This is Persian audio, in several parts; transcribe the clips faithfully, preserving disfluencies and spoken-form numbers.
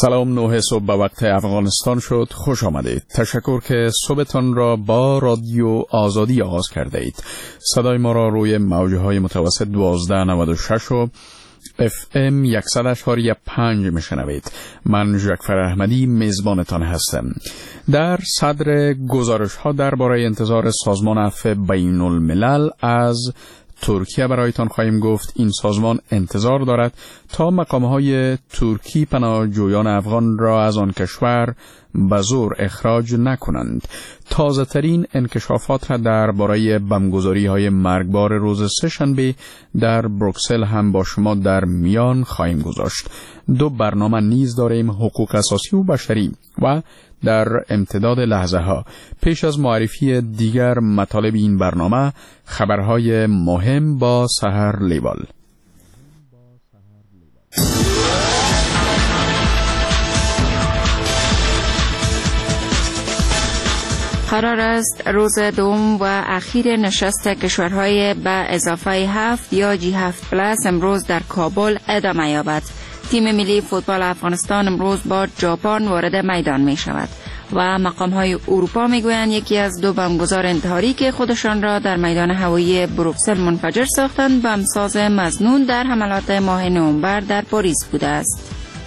سلام، نه صبح به وقت افغانستان شد. خوش آمدید. تشکر که صبحتان را با رادیو آزادی آغاز کرده اید. صدای ما را روی موجه های متوسط دوازده نود و شش و اف ام صد و پنج میشنوید. من ژکفر احمدی میزبانتان هستم. در صدر گزارش ها درباره انتظار سازمان عفو بین الملل از ترکیه برایتان خواهیم گفت. این سازمان انتظار دارد تا مقامهای ترکی پناهجویان افغان را از آن کشور به زور اخراج نکنند. تازه ترین انکشافات را درباره بمبگذاری های مرگبار روز سه‌شنبه در بروکسل هم با شما در میان خواهیم گذاشت. دو برنامه نیز داریم، حقوق اساسی و بشری و در امتداد لحظه ها. پیش از معرفی دیگر مطالب این برنامه، خبرهای مهم با سحر لیوال. قرار است روز دوم و اخیر نشست کشورهای به اضافه هفت یا جی هفت پلاس امروز در کابل ادامه یابد. تیم ملی فوتبال افغانستان امروز با ژاپن وارد میدان می شود و مقام‌های اروپا میگویند یکی از دو بمبگذار انتحاری که خودشان را در میدان هوایی بروکسل منفجر ساختند، بمبساز مظنون در حملات ماه نوامبر در پاریس بوده است.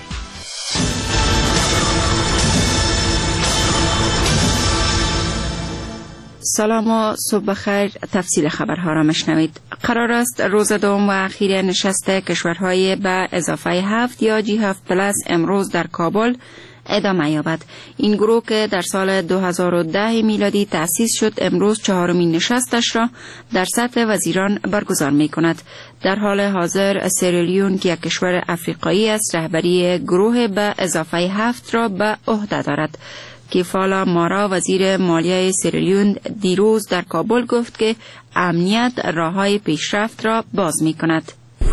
سلام و صبح بخیر. تفصیل خبرها را مشنوید. قرار است روز دوم و اخیر نشست کشورهای به اضافه هفت یا جی هفت پلاس امروز در کابل ادامه یابد. این گروه که در سال دو هزار و ده میلادی تأسیس شد، امروز چهارمین نشستش را در سطح وزیران برگزار می کند. در حال حاضر سیرالیون که یک کشور افریقایی است، رهبری گروه به اضافه هفت را به عهده دارد. کیفالا مارا وزیر مالیه سیرالیون دیروز در کابل گفت که امنیت راههای پیشرفت را باز می کند.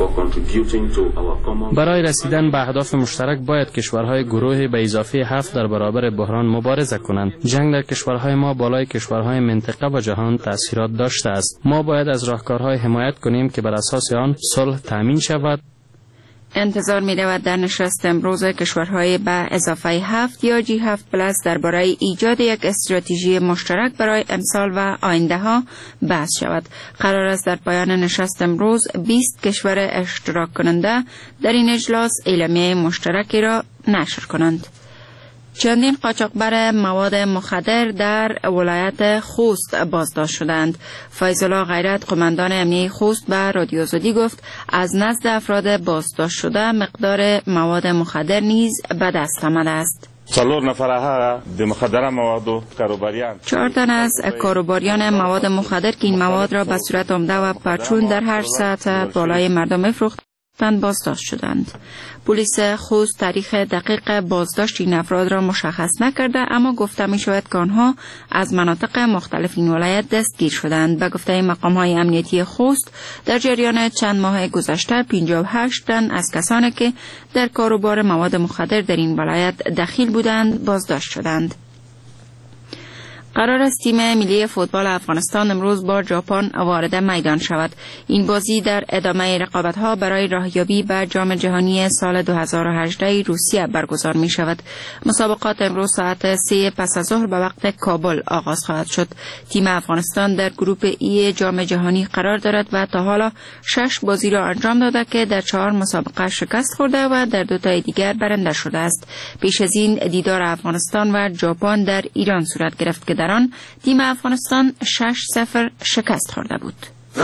برای رسیدن به اهداف مشترک باید کشورهای گروه به اضافه هفت در برابر بحران مبارزه کنند. جنگ در کشورهای ما بالای کشورهای منطقه و جهان تأثیرات داشته است. ما باید از راهکارهای حمایت کنیم که بر اساس آن صلح تامین شود. انتظار می رود در نشست امروز کشورهای به اضافه هفت یا جی هفت پلاس درباره ایجاد یک استراتژی مشترک برای امسال و آینده ها بحث شود. قرار است در پایان نشست امروز بیست کشور اشتراک کننده در این اجلاس اعلامیه مشترکی را نشر کنند. چندین قاچاقبر مواد مخدر در ولایت خوست بازداشت شدند. فیض‌الله غیرت، قماندان امنیه خوست، به رادیو آزادی گفت از نزد افراد بازداشت شده مقدار مواد مخدر نیز به دست آمده است. چهار نفر د مخدر مواد و کاروباریان چهار تن از کاروباریان مواد مخدر که این مواد را به صورت عمده و پرچون در هر سطح بالای مردم می‌فروختند بازداشت شدند. پلیس خوست تاریخ دقیق بازداشت این افراد را مشخص نکرده، اما گفته می شود که آنها از مناطق مختلف این ولایت دستگیر شدند. به گفته مقام‌های امنیتی خوست در جریان چند ماه گذشته پنجاه و هشت تن از کسانی که در کاروبار مواد مخدر در این ولایت دخیل بودند بازداشت شدند. قرار است تیم ملی فوتبال افغانستان امروز با ژاپن وارد میدان شود. این بازی در ادامه رقابت‌ها برای راهیابی به جام جهانی سال دو هزار و هجده روسیه برگزار می شود. مسابقات امروز ساعت سه پس از ظهر به وقت کابل آغاز خواهد شد. تیم افغانستان در گروپ ای جام جهانی قرار دارد و تا حالا شش بازی را انجام داده که در چهار مسابقه شکست خورده و در دو تای دیگر برنده شده است. پیش از این دیدار افغانستان و ژاپن در ایران صورت گرفت که در آن تیم افغانستان شش صفر شکست خورده بود.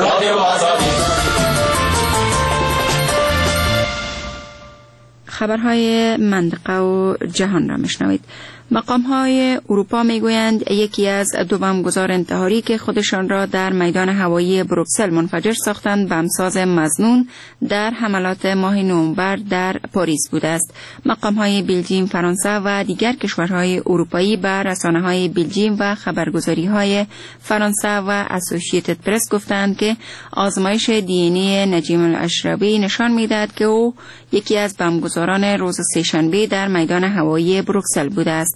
خبرهای منطقه و جهان را میشنوید. مقام‌های اروپا میگویند یکی از دو بمبگذار انتحاری که خودشان را در میدان هوایی بروکسل منفجر ساختند، بمبساز مظنون در حملات ماه نوامبر در پاریس بوده است. مقام‌های بلژیم، فرانسه و دیگر کشورهای اروپایی به رسانه‌های بلژیم و خبرگزاری‌های فرانسه و اسوسییتد پرس گفتند که آزمایش دی ان ای نجیم الاشربی نشان می‌دهد که او یکی از بمبگذاران روز سه‌شنبه در میدان هوایی بروکسل بوده است.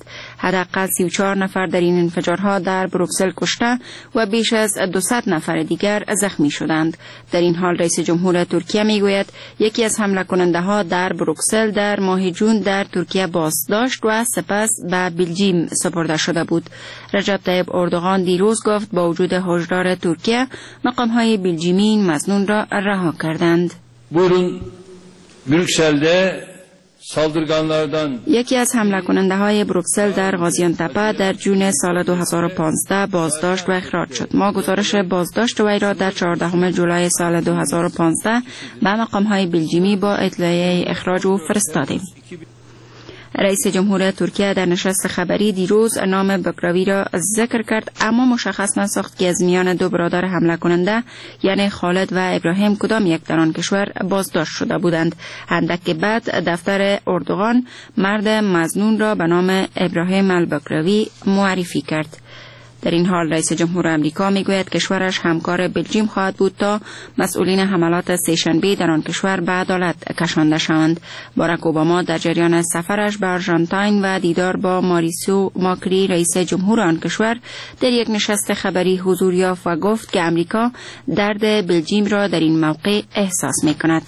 حداقل سی و چهار نفر در این انفجارها در بروکسل کشته و بیش از دویست نفر دیگر زخمی شدند. در این حال رئیس جمهور ترکیه میگوید یکی از حمله کننده ها در بروکسل در ماه جون در ترکیه بازداشت و سپس به بلژیم سپرده شده بود. رجب طیب اردوغان دیروز گفت با وجود هشدار ترکیه مقام های بلژیمی این مظنون را رها کردند. بورون بروکسلده سالدرگانلاردان یکی از حمله کننده های بروکسل در غازیان تپه در جون سال دو هزار و پانزده بازداشت و اخراج شد. ما گزارش بازداشت وی را در چهاردهم جولای سال دو هزار و پانزده به مقام های بلژیمی با اطلاعیه اخراج او فرستادیم. رئیس جمهور ترکیه در نشست خبری دیروز نام بکراوی را ذکر کرد، اما مشخص نساخت که از میان دو برادر حمله کننده یعنی خالد و ابراهیم کدام یک در آن کشور بازداشت شده بودند. اندک بعد دفتر اردوغان مرد مظنون را به نام ابراهیم البکراوی معرفی کرد. در این حال رئیس جمهور آمریکا میگوید کشورش همکار بلژیم خواهد بود تا مسئولین حملات سه‌شنبه در آن کشور به عدالت کشانده شوند. باراک اوباما در جریان سفرش به آرژانتین و دیدار با ماریسیو ماکری رئیس جمهور آن کشور در یک نشست خبری حضور یافت و گفت که آمریکا درد بلژیم را در این موقع احساس میکند.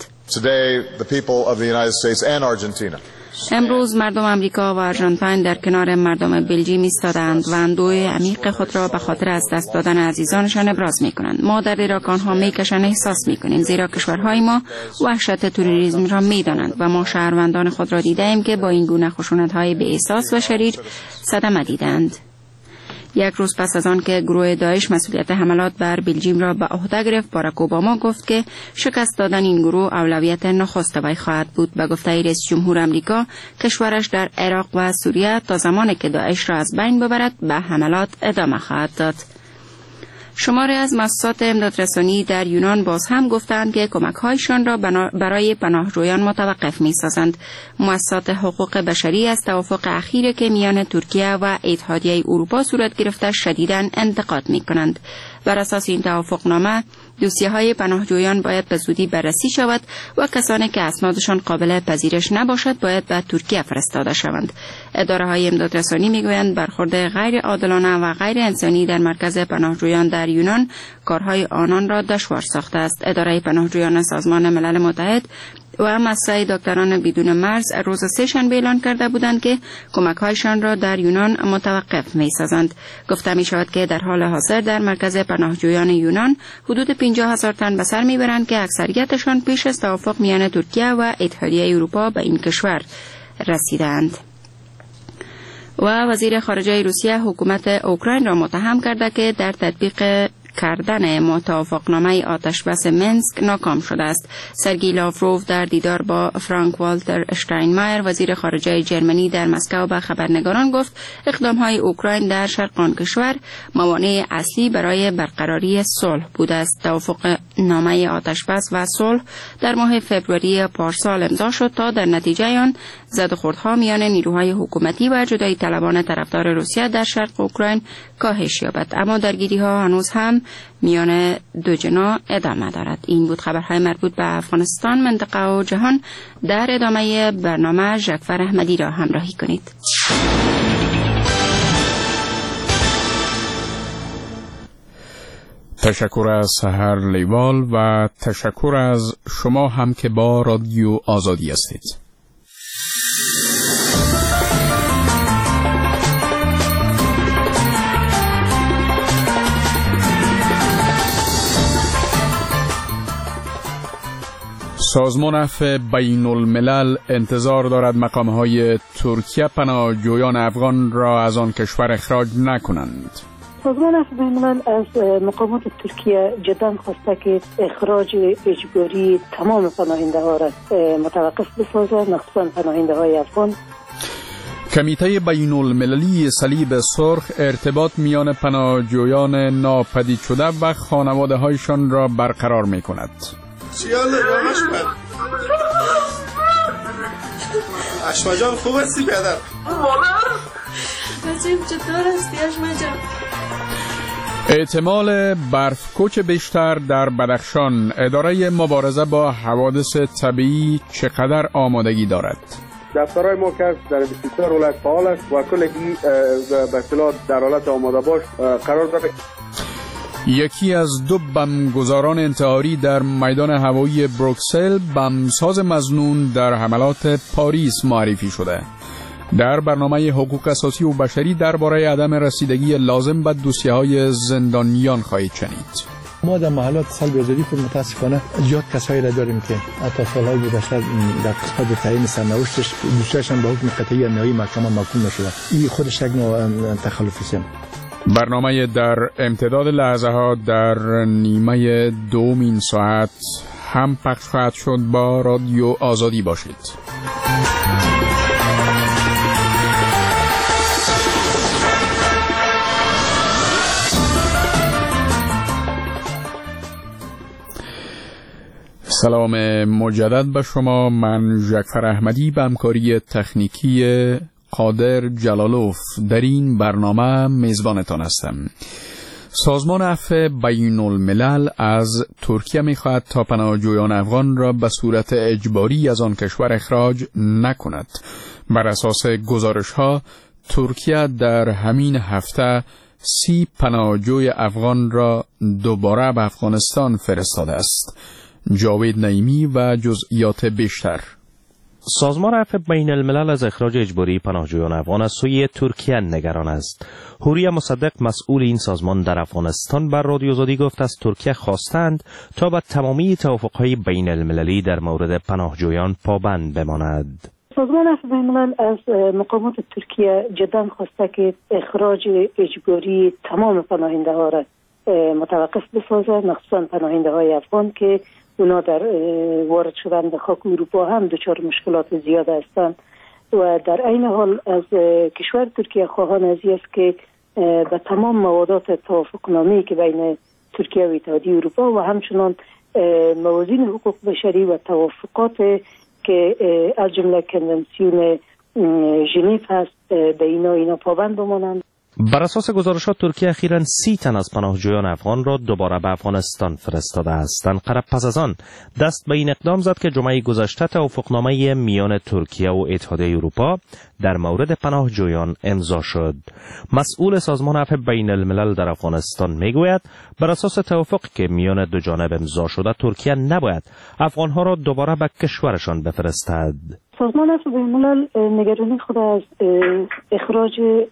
امروز مردم آمریکا و آرژانتین در کنار مردم بلژیم ایستادند و اندوه عمیق خود را به خاطر از دست دادن عزیزانشان ابراز می‌کنند. ما درد را که آنها می‌کشند احساس می‌کنیم، زیرا کشورهای ما وحشت تروریسم را می‌دانند و ما شهروندان خود را دیده‌ایم که با این گونه خشونت‌های بی‌احساس و شریر صدمه دیدند. یک روز پس از آن که گروه داعش مسئولیت حملات بر بلژیم را به عهده گرفت، باراک اوباما گفت که شکست دادن این گروه اولویت نخست وی خواهد بود. به گفته رئیس جمهور آمریکا، کشورش در عراق و سوریه تا زمانی که داعش را از بین ببرد به حملات ادامه خواهد داد. شماری از مؤسسات امدادرسانی در یونان باز هم گفتند که کمک‌هایشان را برای پناهجویان متوقف می‌سازند. مؤسسات حقوق بشری از توافق اخیری که میان ترکیه و اتحادیه اروپا صورت گرفته شدیداً انتقاد می‌کنند. بر اساس این توافقنامه، دوسیه‌های پناهجویان باید به زودی بررسی شود و کسانی که اسنادشان قابل پذیرش نباشد باید به ترکیه فرستاده شوند. اداره‌های امدادرسانی می‌گویند برخورد غیر عادلانه و غیر انسانی در مرکز پناهجویان در یونان کارهای آنان را دشوار ساخته است. اداره پناهجویان سازمان ملل متحد و مؤسسه دکتران بدون مرز روز سه‌شنبه اعلان کرده بودند که کمک‌هایشان را در یونان متوقف می‌سازند. گفته می‌شود که در حال حاضر در مرکز پناهجویان یونان حدود پنجاه هزار تن به سر می‌برند که اکثریتشان پیش از توافق میان ترکیه و اتحادیه اروپا به این کشور رسیدند. و وزیر خارجه روسیه حکومت اوکراین را متهم کرده که در تطبیق کردن متوافقنامه آتشبس منسک ناکام شده است. سرگئی لاوروف در دیدار با فرانک والتر اشتاینمایر وزیر خارجه جرمنی در مسکو به خبرنگاران گفت اقدام‌های اوکراین در شرق آن کشور موانع اصلی برای برقراری صلح بوده است. توافق نامه آتشبس و صلح در ماه فوریه پارسال امضا شد تا در نتیجه آن زد و خوردها میان نیروهای حکومتی و جدایی طلبان طرفدار روسیه در شرق اوکراین کاهش یابد، اما درگیری‌ها هنوز هم میان دو جناح ادامه دارد. این بود خبرهای مربوط به افغانستان، منطقه و جهان. در ادامه برنامه ژکفر احمدی را همراهی کنید. تشکر از سحر لیوال و تشکر از شما هم که با رادیو آزادی هستید. سازمان عفو بین الملل انتظار دارد مقام‌های ترکیه پناهجویان افغان را از آن کشور اخراج نکنند. سازمان عفو بین الملل از مقامات ترکیه جدا خواسته که اخراج اجباری تمام پناهنده ها را متوقف بسازد، مخصوصا پناهنده های افغان. کمیته بین المللی صلیب سرخ ارتباط میان پناهجویان ناپدید شده و خانواده هایشان را برقرار می کند. اشما جان خوب هستی پدر؟ بچه چطور هستی اشما جان؟ احتمال برفکوچ بیشتر در بدخشان، اداره مبارزه با حوادث طبیعی چقدر آمادگی دارد؟ دفترهای ما که در بیست و چهار ولایت فعال است و کل این به اصطلاح در حالت آماده باش قرار داره. یکی از دو بمبگذاران انتحاری در میدان هوایی بروکسل بمبساز مظنون در حملات پاریس معرفی شده. در برنامه حقوق اساسی و بشری درباره عدم رسیدگی لازم به دوسیه‌های زندانیان خواهید شنید. ما در محلات سال آزادی که متاسفانه زیاد کسایی را داریم که تا سالهای گذشته در قسمت تعیین سرنوشتش دوستاشون به حکم قطعی نهایی محکمه محکوم نشده. این خودش یک نوع تخلفی است. برنامه در امتداد لحظه ها در نیمه دوم این ساعت هم پخش خواهد شد. با رادیو آزادی باشید. سلام مجدد به شما. من جعفر احمدی به همکاری تکنیکی قادر جلالوف در این برنامه میزبانتان هستم. سازمان عفو بین الملل از ترکیه می‌خواهد تا پناهجویان افغان را به صورت اجباری از آن کشور اخراج نکند. بر اساس گزارش‌ها ترکیه در همین هفته سی پناهجوی افغان را دوباره به افغانستان فرستاده است. جاوید نعیمی و جزئیات بیشتر. سازمان عفو بین الملل از اخراج اجباری پناهجویان افغان از سوی ترکیه نگران است. حوری مصدق مسئول این سازمان در افغانستان بر رادیو آزادی گفت از ترکیه خواستند تا به تمامی توافق‌های بین المللی در مورد پناهجویان پابند بماند. سازمان عفو بین الملل از مقامات ترکیه جدا خواسته که اخراج اجباری تمام پناهنده ها را متوقف بسازه، مخصوصا پناهنده های افغان که اونا در وارد شدن به خاک اروپا هم دچار مشکلات زیاد هستند و در عین حال از کشور ترکیه خواهان از است که به تمام موادات توافقنامه‌ای که بین ترکیه و اتحادیه اروپا و همچنان موازین حقوق بشری و توافقات که از جمله کنونسیون ژنو هست به اینا اینا پابند بمانند. بر اساس گزارشات ترکیه اخیراً سی تن از پناهجویان افغان را دوباره به افغانستان فرستاده است. انقره پس از آن دست به این اقدام زد که جمعه گذشته توافقنامه میان ترکیه و اتحادیه اروپا در مورد پناهجویان امضا شد. مسئول سازمان عفو بین الملل در افغانستان میگوید بر اساس توافقی که میان دو جانب امضا شده ترکیه نباید افغانها را دوباره به کشورشان بفرستد. سازمان عفو بین الملل نگرانی خود از اخراج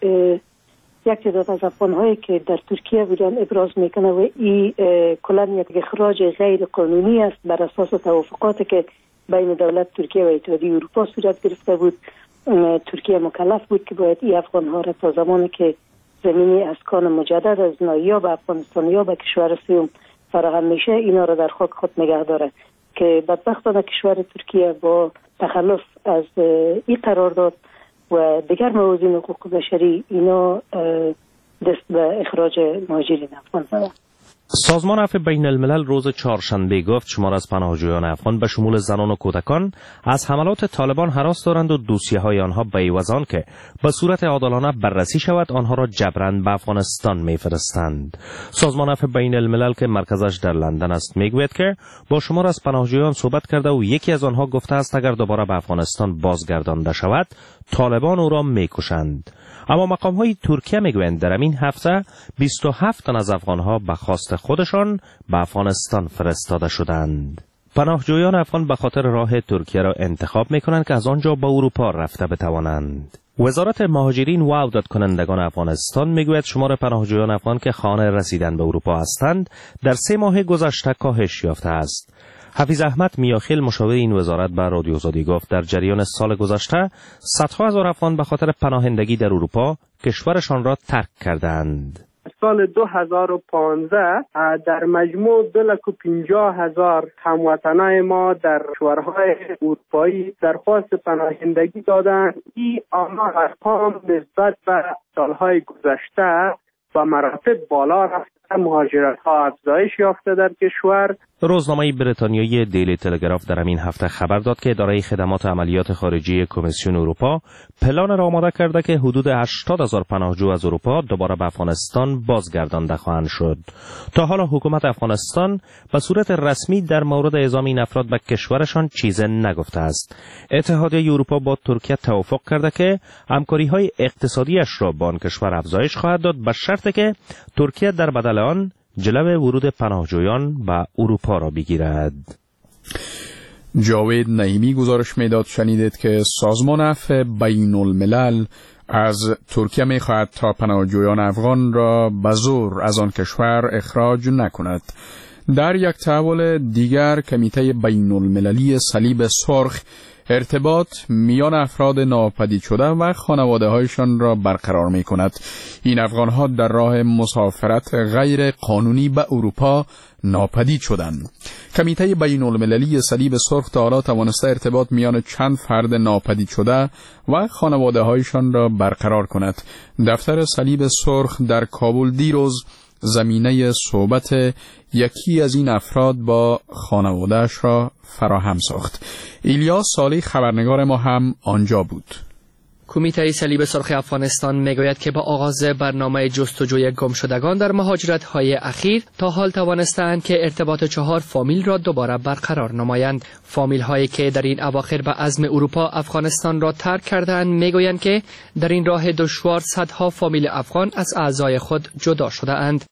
یک تعداد از افغان‌هایی که در ترکیه بودن ابراز میکنه و این کلاً یک اخراج غیر قانونی است بر اساس توافقاتی که بین دولت ترکیه و اتحادیه اروپا صورت گرفته بود. ترکیه مکلف بود که باید این افغان‌ها را تا زمانی که زمینی اسکان مجدد از نایا به افغانستان یا به کشور سوم فراهم میشه اینا را در خاک خود نگه داره که بدبختانه کشور ترکیه با تخلف از این قرارداد و دیگر موازین حقوق بشری اینا دست به اخراج مهاجرین افغان زدن. سازمان عفو بین الملل روز چهارشنبه گفت شمار از پناهجویان افغان به شمول زنان و کودکان از حملات طالبان هراس دارند و دوسیه‌های آنها به عوض آن که به صورت عادلانه بررسی شود آنها را جبراً به افغانستان می‌فرستند. سازمان عفو بین الملل که مرکزش در لندن است میگوید که با شمار از پناهجویان صحبت کرده و یکی از آنها گفته است اگر دوباره به افغانستان بازگردانده شود طالبان او را می‌کشند. اما مقام‌های ترکیه میگویند در این هفته بیست و هفت تن از افغان‌ها به خواست خودشان به افغانستان فرستاده شدند. پناهجویان افغان به خاطر راه ترکیه را انتخاب می‌کنند که از آنجا به اروپا رفته بتوانند. وزارت مهاجرین و عودت کنندگان افغانستان میگوید شمار پناهجویان افغان که خانه رسیدن به اروپا هستند در سه ماه گذشته کاهش یافته است. حفیظ احمد میاخیل مشاور این وزارت به رادیو آزادی گفت در جریان سال گذشته صدها هزار افغان به خاطر پناهندگی در اروپا کشورشان را ترک کردند. سال دو هزار و پانزده در مجموع دو لک و پنجاه هزار هموطنای ما در کشورهای اروپایی درخواست پناهندگی دادند. این آمار ارقام نسبت به سالهای گذشته و مراتب بالا رفت مهاجرت ها افزایش یافته در کشور. روزنامه بریتانیایی دیلی تلگراف در همین هفته خبر داد که اداره خدمات عملیات خارجی کمیسیون اروپا پلان را آماده کرده که حدود هشتاد هزار پناهجو از اروپا دوباره به افغانستان بازگردانده خواهند شد. تا حالا حکومت افغانستان به صورت رسمی در مورد اعزام این افراد به کشورشان چیزی نگفته است. اتحادیه اروپا با ترکیه توافق کرده که همکاری‌های اقتصادیش را با آن کشور افزایش خواهد داد به شرطی که ترکیه در بدل آن جلو ورود پناهجویان به اروپا را بگیرد. جاوید نعیمی گزارش میداد شنیدید که سازمان عفو بین الملل از ترکیه میخواهد تا پناهجویان افغان را به زور از آن کشور اخراج نکند. در یک تحول دیگر کمیته بین المللی صلیب سرخ ارتباط میان افراد ناپدید شده و خانواده هایشان را برقرار می کند. این افغان ها در راه مسافرت غیر قانونی به اروپا ناپدید شدند. کمیته بین المللی صلیب سرخ تا حالا توانسته ارتباط میان چند فرد ناپدید شده و خانواده هایشان را برقرار کند. دفتر صلیب سرخ در کابل دیروز زمینه صحبت یکی از این افراد با خانواده‌اش را فراهم ساخت. ایلیاس صالح خبرنگار ما هم آنجا بود. کمیته صلیب سرخ افغانستان میگوید که با آغاز برنامه جستجوی گمشدگان در مهاجرت‌های اخیر تا حال توانستند که ارتباط چهار فامیل را دوباره برقرار نمایند. فامیل‌هایی که در این اواخر به عزم اروپا افغانستان را ترک کردند میگویند که در این راه دشوار صدها فامیل افغان از اعضای خود جدا شده اند.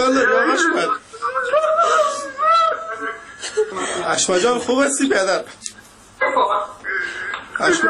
اشما جان خوب هستی پدر؟ اشما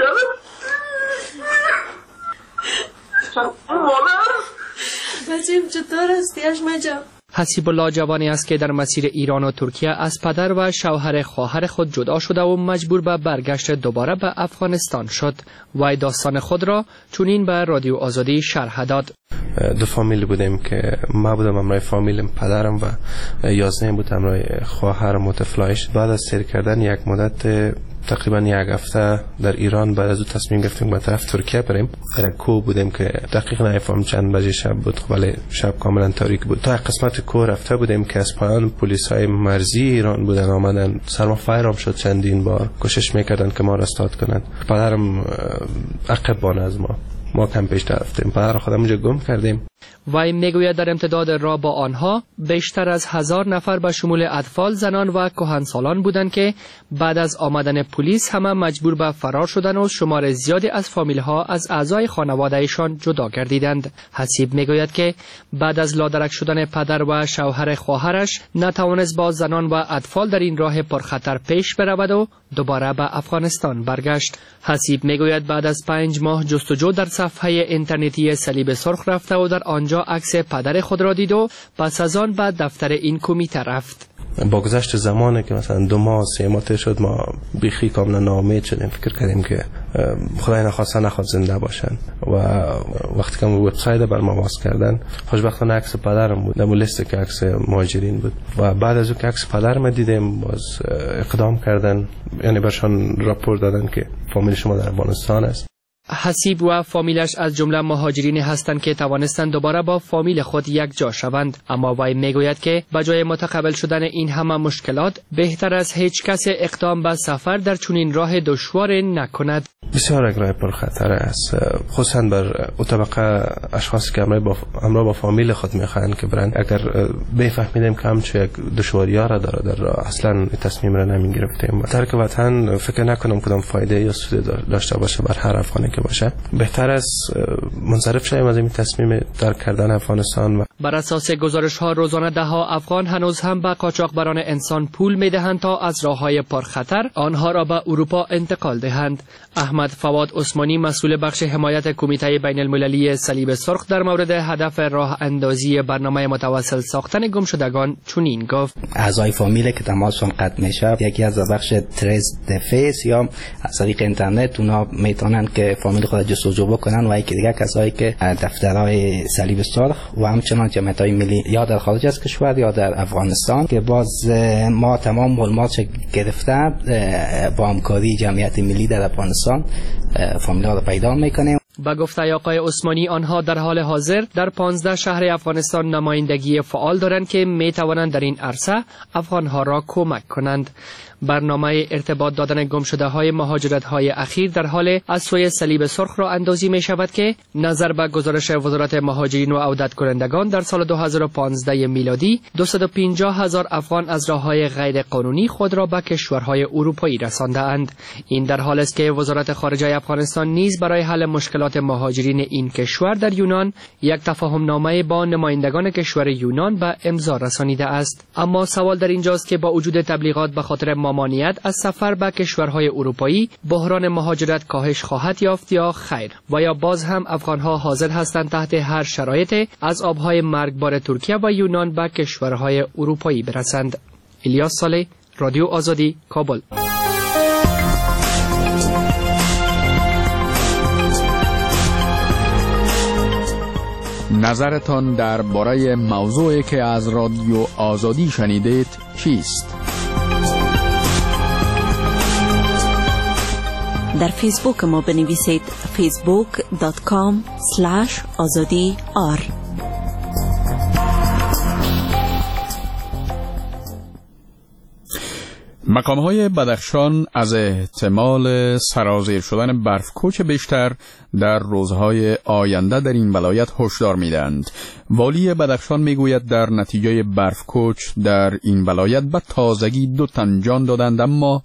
بچیم چطور هستی اشما جان؟ حسیب الله جوانی است که در مسیر ایران و ترکیه از پدر و شوهر خواهر خود جدا شده و مجبور به برگشت دوباره به افغانستان شد. وی داستان خود را چنین به رادیو آزادی شرح داد. دو فامیل بودیم که ما بودم همراه فامیلم، پدرم و یازده بود همراه خواهرم و طفلایش. بعد از سیر کردن یک مدت تقریبا یک هفته در ایران بعد از او تصمیم گرفتیم به طرف ترکیه بریم. در کوه بودیم که دقیق نمی‌فهمم چند بجه شب بود، ولی شب کاملا تاریک بود. تا قسمت کوه رفته بودیم که از پایان پلیسای مرزی ایران بودن آمدن، سر ما فایرام شد چندین بار، کوشش میکردن که ما را استاد کنند. پدرم عقب بان از ما ما کم پیش رفتیم، پدر خودم اونجا گم کردیم. وی میگوید در امتداد راه با آنها بیشتر از هزار نفر به شمول اطفال، زنان و کهنسالان بودند که بعد از آمدن پلیس همه مجبور به فرار شدن و شمار زیادی از فامیل ها از اعضای خانوادهشان جدا گردیدند. حسیب میگوید که بعد از لادرک شدن پدر و شوهر خواهرش نتوانست با زنان و اطفال در این راه پرخطر پیش برود و دوباره به افغانستان برگشت. حسیب میگوید بعد از پنج ماه جستجو در صفحه اینترنتی صلیب سرخ رفته و در آنجا عکس پدر خود را دید و پس از آن به دفتر این کمیته رفت. با گذشت زمانی که مثلا دو ماه سه ماه شد ما بیخی کاملا ناامید شدیم، فکر کردیم که خدای نخواسته نخواد زنده باشن و وقتی که وبسایت بر ما باز کردن خوشبختانه عکس پدرم بود، در لیست که عکس مهاجرین بود و بعد از اون که عکس پدرم دیدیم باز اقدام کردن، یعنی برشان راپور دادن که فامیل شما در افغانستان است. حسیب و فامیلش از جمله مهاجرین هستند که توانستند دوباره با فامیل خود یک جا شوند، اما وی میگوید که بجای متقبل شدن این همه مشکلات بهتر از هیچ کس اقدام به سفر در چنین راه دشوار نکند. بسیار یک راه پرخطر است، خصوصا بر او طبقه اشخاصی که همراه با همراه با فامیل خود میخواهند که برند. اگر بفهمیدیم که همچه یک دشواری‌ها را داره در راه اصلا تصمیم را نمیگرفتیم. ترک وطن فکر نکنم کدام فایده یا سود داشته باشه بر هر افغانی که باشه. بهتر است منصرف شویم از این تصمیم ترک کردن افغانستان. و بر اساس گزارش ها روزانه ده ها افغان هنوز هم به قاچاقبران انسان پول میدهند تا از راههای پرخطر آنها را به اروپا انتقال دهند. احمد فواد عثمانی مسئول بخش حمایت کمیته بین المللی صلیب سرخ در مورد هدف راه اندازی برنامه متواصل ساختن گمشدگان چنین گفت: اعضای فامیل که تماسشون قطع میشه یکی از بخش تریس دفیس یا از طریق اینترنت اونا میتونن که فامیل خود جستجو بکنن و یکی دیگه کسایی که دفترهای صلیب سرخ و همچنان جمعیت‌های ملی یا در خارج از کشور یا در افغانستان که باز ما تمام معلومات گرفته با همکاری جمعیت ملی در افغانستان فامیل‌ها رو پیدا میکنیم. با گفته آقای عثمانی آنها در حال حاضر در پانزده شهر افغانستان نمایندگی فعال دارند که می توانند در این عرصه افغانها را کمک کنند. برنامه ارتباط دادن گمشده های مهاجرت های اخیر در حال از سوی صلیب سرخ را اندازی می شود که نظر به گزارش وزارت مهاجرین و عودت کنندگان در سال دو هزار و پانزده میلادی دویست و پنجاه هزار افغان از راه‌های غیر قانونی خود را به کشورهای اروپایی رسانده اند. این در حالی است که وزارت خارجه افغانستان نیز برای حل مشکلات مهاجرین این کشور در یونان یک تفاهم نامه با نمایندگان کشور یونان به امضا رسانیده است. اما سوال در اینجاست که با وجود تبلیغات به خاطر ممانعت از سفر به کشورهای اروپایی بحران مهاجرت کاهش خواهد یافت یا خیر، و یا باز هم افغانها حاضر هستند تحت هر شرایطی از آبهای مرگبار ترکیه و یونان به کشورهای اروپایی برسند. الیاس صالح، رادیو آزادی، کابل. نظرتان درباره موضوعی که از رادیو آزادی شنیدید چیست؟ در فیسبوک ما بنویسید فیسبوک دات کام اسلش آزادی آر. مقام‌های بدخشان از احتمال سرازیر شدن برفکوچ بیشتر در روزهای آینده در این ولایت هشدار می‌دهند. والی بدخشان میگوید در نتیجه برفکوچ در این ولایت به تازگی دو تن جان دادند، اما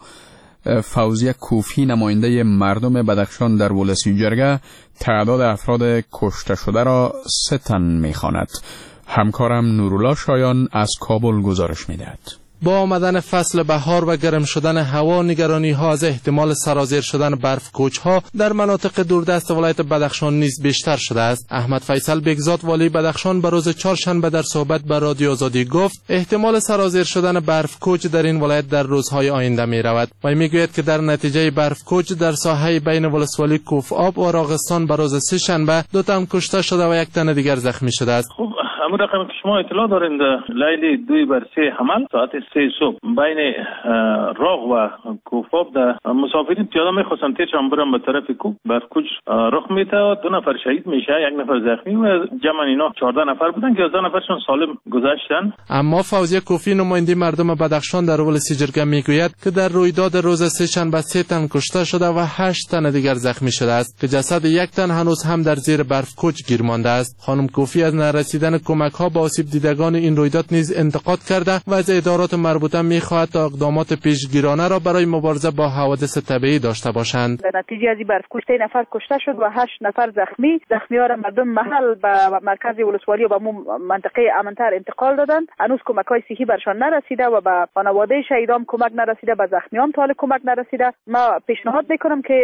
فوزیه کوفی نماینده مردم بدخشان در ولسی جرگه تعداد افراد کشته شده را سه تن می‌خواند. همکارم نورالله شایان از کابل گزارش می‌دهد. با آمدن فصل بهار و گرم شدن هوا، نگرانی ها از احتمال سرازیر شدن برف کوچ ها در مناطق دوردست ولایت بدخشان نیز بیشتر شده است. احمد فیصل بگزاد والی بدخشان به روز چهارشنبه در صحبت با رادیو آزادی گفت احتمال سرازیر شدن برف کوچ در این ولایت در روزهای آینده می رود و میگوید که در نتیجه برف کوچ در ساحه بین ولسوالی کوفآب و راغستان به روز سه شنبه دو تن کشته شده و یک تن دیگر زخمی شده است. همون رقم که شما اطلاع دارین لیلی دوی بر سه حمل ساعت سه صبح بین راغ و کوفاب در مسافرین پیاده میخواستن تیرشان برن به طرف کوف برفکوچ رخ میته، دو نفر شهید میشه، یک نفر زخمی و جمع اینا چهارده نفر بودن که یازده نفرشون سالم گذشتن. اما فوزیه کوفی نماینده مردم بدخشان در ولسی جرگه میگوید که در رویداد روز سه شنبه سه تن کشته شده و هشت تن دیگر زخمی شده است که جسد یک تن هنوز هم در زیر برفکوچ گیر مانده است. خانم کوفی از نرسیدن کمک ها با آسیب دیدگان این رویداد نیز انتقاد کرده و از ادارات مربوطه میخواهد تا اقدامات پیشگیرانه را برای مبارزه با حوادث طبیعی داشته باشند. در نتیجه از برفکوچ سه نفر کشته شد و هشت نفر زخمی. زخمی ها را مردم محل به مرکز ولسوالی و به منطقه امن‌تر انتقال دادند. هنوز کمک های صحی برشان نرسیده و به خانواده شهیدان کمک نرسیده، به زخمیان تا حال کمک نرسیده. ما پیشنهاد میکنم که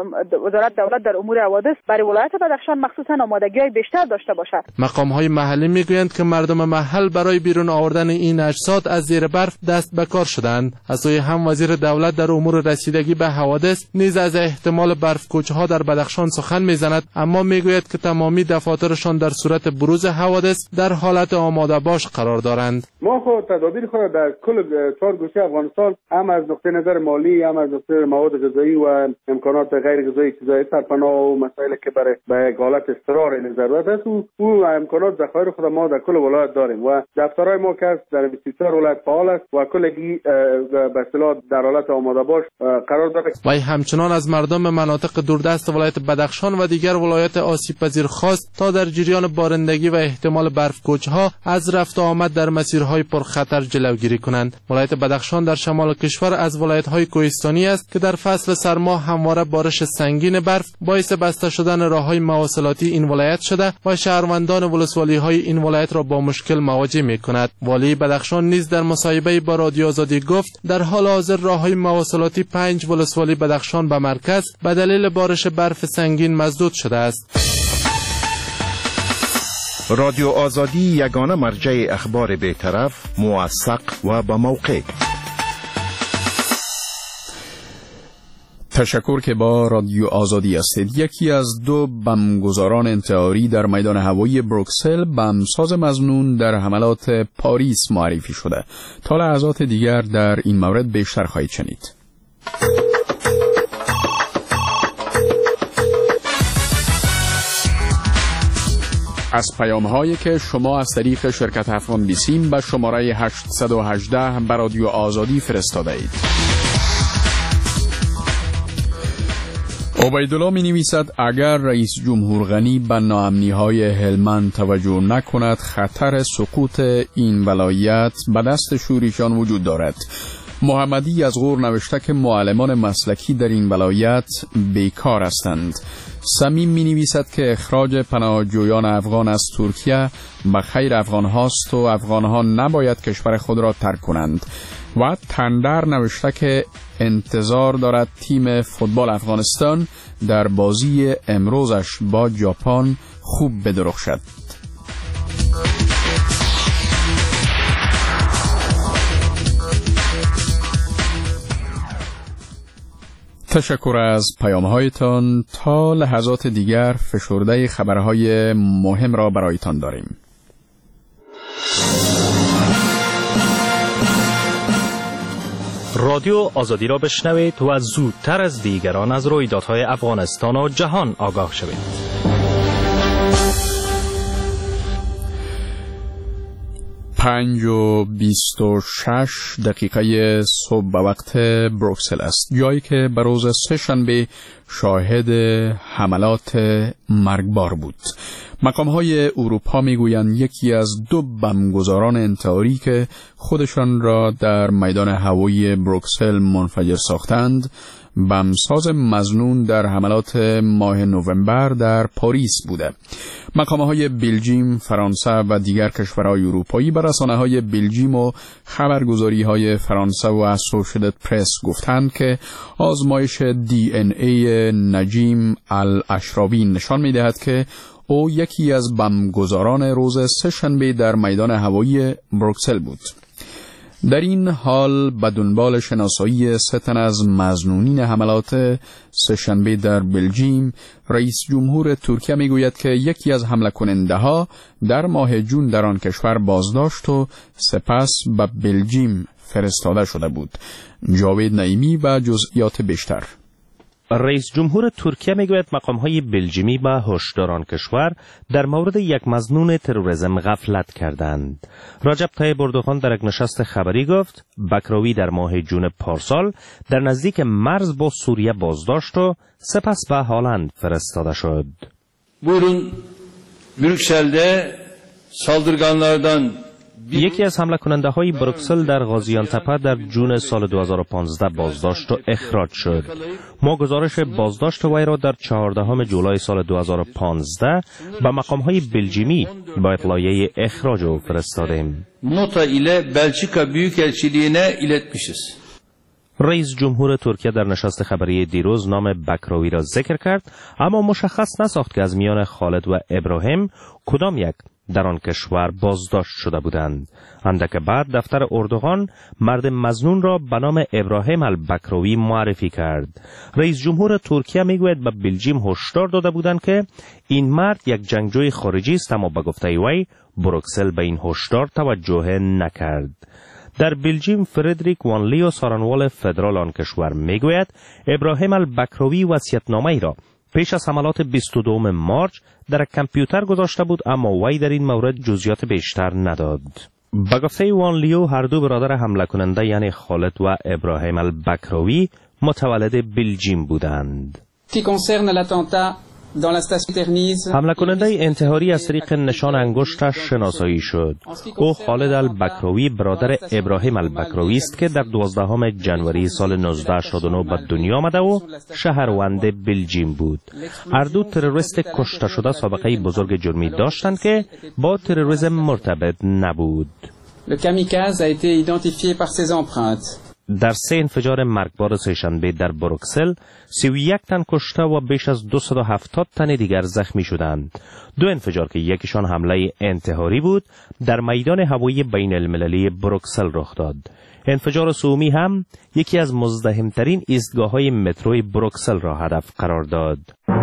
وزارت دولت در امور حوادث برای ولایت بدخشان مخصوصا آمادگی‌های بیشتر داشته باشد. مقام های محلی میگویند که مردم محل برای بیرون آوردن این اجساد از زیر برف دست به کار شدند. از سوی هم وزیر دولت در امور رسیدگی به حوادث نیز از احتمال برف کوچ‌ها در بدخشان سخن میزند، اما میگوید که تمامی دفاترشان در صورت بروز حوادث در حالت آماده باش قرار دارند. ما خود تدابیر خود در کل چهار گوشه افغانستان هم از نقطه نظر مالی، هم از نقطه مواد غذایی و امکانات غیر غذایی چیزای سرپناه و مسائلی که برای به حالت اضطرار ضرورت است و امکانات ذخایر خود ما در کل ولایت داریم و دفترهای ما که در بیست و چهار ولایت فعال است و کلگی به اصطلاح در حالت آماده باش قرار دارد. و همچنان از مردم مناطق دوردست ولایت بدخشان و دیگر ولایت آسیب پذیر خواست تا در جریان بارندگی و احتمال برف کوچ‌ها از رفت و آمد در مسیرهای پرخطر جلوگیری کنند. ولایت بدخشان در شمال کشور از ولایت‌های کوهستانی است که در فصل سرما همواره بارش سنگین برف باعث بسته شدن راه‌های مواصلاتی این ولایت شده و شهروندان ولسوالی‌های این ولایت را با مشکل مواجه می‌کند. والی بدخشان نیز در مصاحبه با رادیو آزادی گفت در حال حاضر راه‌های مواصلاتی پنج ولسوالی بدخشان به مرکز به دلیل بارش برف سنگین مسدود شده است. رادیو آزادی یگانه مرجع اخبار بی‌طرف، موثق و با موقع. تشکر که با رادیو آزادی هستید. یکی از دو بمبگذاران انتحاری در میدان هوایی بروکسل بمبساز مظنون در حملات پاریس معرفی شده. تا لحظات دیگر در این مورد بیشتر خواهید شنید. از پیام هایی که شما از طریق شرکت افغان بیسیم به شماره هشت یک هشت به رادیو آزادی فرستاده اید. عبیدالله می نویسد اگر رئیس جمهور غنی به ناامنی های هلمند توجه نکند خطر سقوط این ولایت به دست شوریشان وجود دارد. محمدی از غور نوشته که معلمان مسلکی در این ولایت بیکار هستند. سمیم می نویسد که اخراج پناهجویان افغان از ترکیه به خیر افغان هاست و افغان ها نباید کشور خود را ترک کنند. و تندر نوشته که انتظار دارد تیم فوتبال افغانستان در بازی امروزش با ژاپن خوب بدرخشد. تشکر از پیام‌هایتان. تا لحظات دیگر فشرده خبرهای مهم را برایتان داریم. رادیو آزادی را بشنوید و زودتر از دیگران از رویدادهای افغانستان و جهان آگاه شوید. پنج و بیست و شش دقیقه صبح به وقت بروکسل است، جایی که به روز سه شنبه شاهد حملات مرگبار بود. مقام‌های اروپا میگویند یکی از دو بمبگذاران انتحاری که خودشان را در میدان هوایی بروکسل منفجر ساختند، بمساز مظنون در حملات ماه نوامبر در پاریس بوده. مقام‌های بلژیم، فرانسه و دیگر کشورهای اروپایی به رسانه‌های بلژیم و خبرگزاری‌های فرانسه و اسوشییتد پرس گفتند که آزمایش دی ان ای نجیم الاشراوی نشان می‌دهد که او یکی از بمبگذاران روز سه شنبه در میدان هوایی بروکسل بود. در این حال به دنبال شناسایی سه تن از مظنونین حملات سه‌شنبه در بلژیم، رئیس جمهور ترکیه میگوید که یکی از حمله کننده ها در ماه جون در آن کشور بازداشت و سپس به بلژیم فرستاده شده بود. جاوید نعیمی و جزئیات بیشتر. رئیس جمهور ترکیه میگوید مقام‌های بلژیمی به هشداران کشور در مورد یک مظنون تروریسم غفلت کردند. رجب طیب اردوغان در یک نشست خبری گفت بکراوی در ماه جون پارسال در نزدیک مرز با سوریه بازداشت و سپس به هالند فرستاده شد. Buyurun Brüksel'de saldırganlardan یکی از حمله کننده های بروکسل در غازیان تپه در جون سال دو هزار و پانزده بازداشت و اخراج شد. ما گزارش بازداشت وی را در چهاردهم جولای سال دو هزار و پانزده به مقام های بلژیمی با اطلاعیه اخراج او فرستادیم. nota ile Belçika Büyükelçiliğine iletmişiz. رئیس جمهور ترکیه در نشست خبری دیروز نام بکراوی را ذکر کرد، اما مشخص نساخت که از میان خالد و ابراهیم کدام یک در آن کشور بازداشت شده بودند. اندک بعد دفتر اردوغان مرد مظنون را به نام ابراهیم البکراوی معرفی کرد. رئیس جمهور ترکیه میگوید به بلژیم هشدار داده بودند که این مرد یک جنگجوی خارجی است، اما به گفته وی بروکسل به این هشدار توجه نکرد. در بلژیم فردریک وانلیو سارانوال فدرال آن کشور میگوید ابراهیم البکراوی وصیت‌نامه‌ای را پیش از حملات بیست و دوم مارچ در کامپیوتر گذاشته بود، اما وی در این مورد جزئیات بیشتر نداد. به گفته وانلیو هر دو برادر حمله کننده یعنی خالد و ابراهیم البکراوی متولد بلژیم بودند. حمله کننده انتحاری از طریق نشان انگشتش شناسایی شد. او خالد البکراوی برادر ابراهیم البکراوی است که در دوازدهم ژانویه سال نوزده شصت و نه به دنیا آمده و شهروند بلژیم بود. هر دو تروریست کشته شده سابقه بزرگ جرمی داشتند که با تروریسم مرتبط نبود. در سه انفجار مرگبار سه‌شنبه در بروکسل سی و یک تن کشته و بیش از دویست و هفتاد تن دیگر زخمی شدند. دو انفجار که یکیشان حمله انتحاری بود در میدان هوایی بین المللی بروکسل رخ داد. انفجار سومی هم یکی از مزدحمترین ایستگاه‌های متروی بروکسل را هدف قرار داد.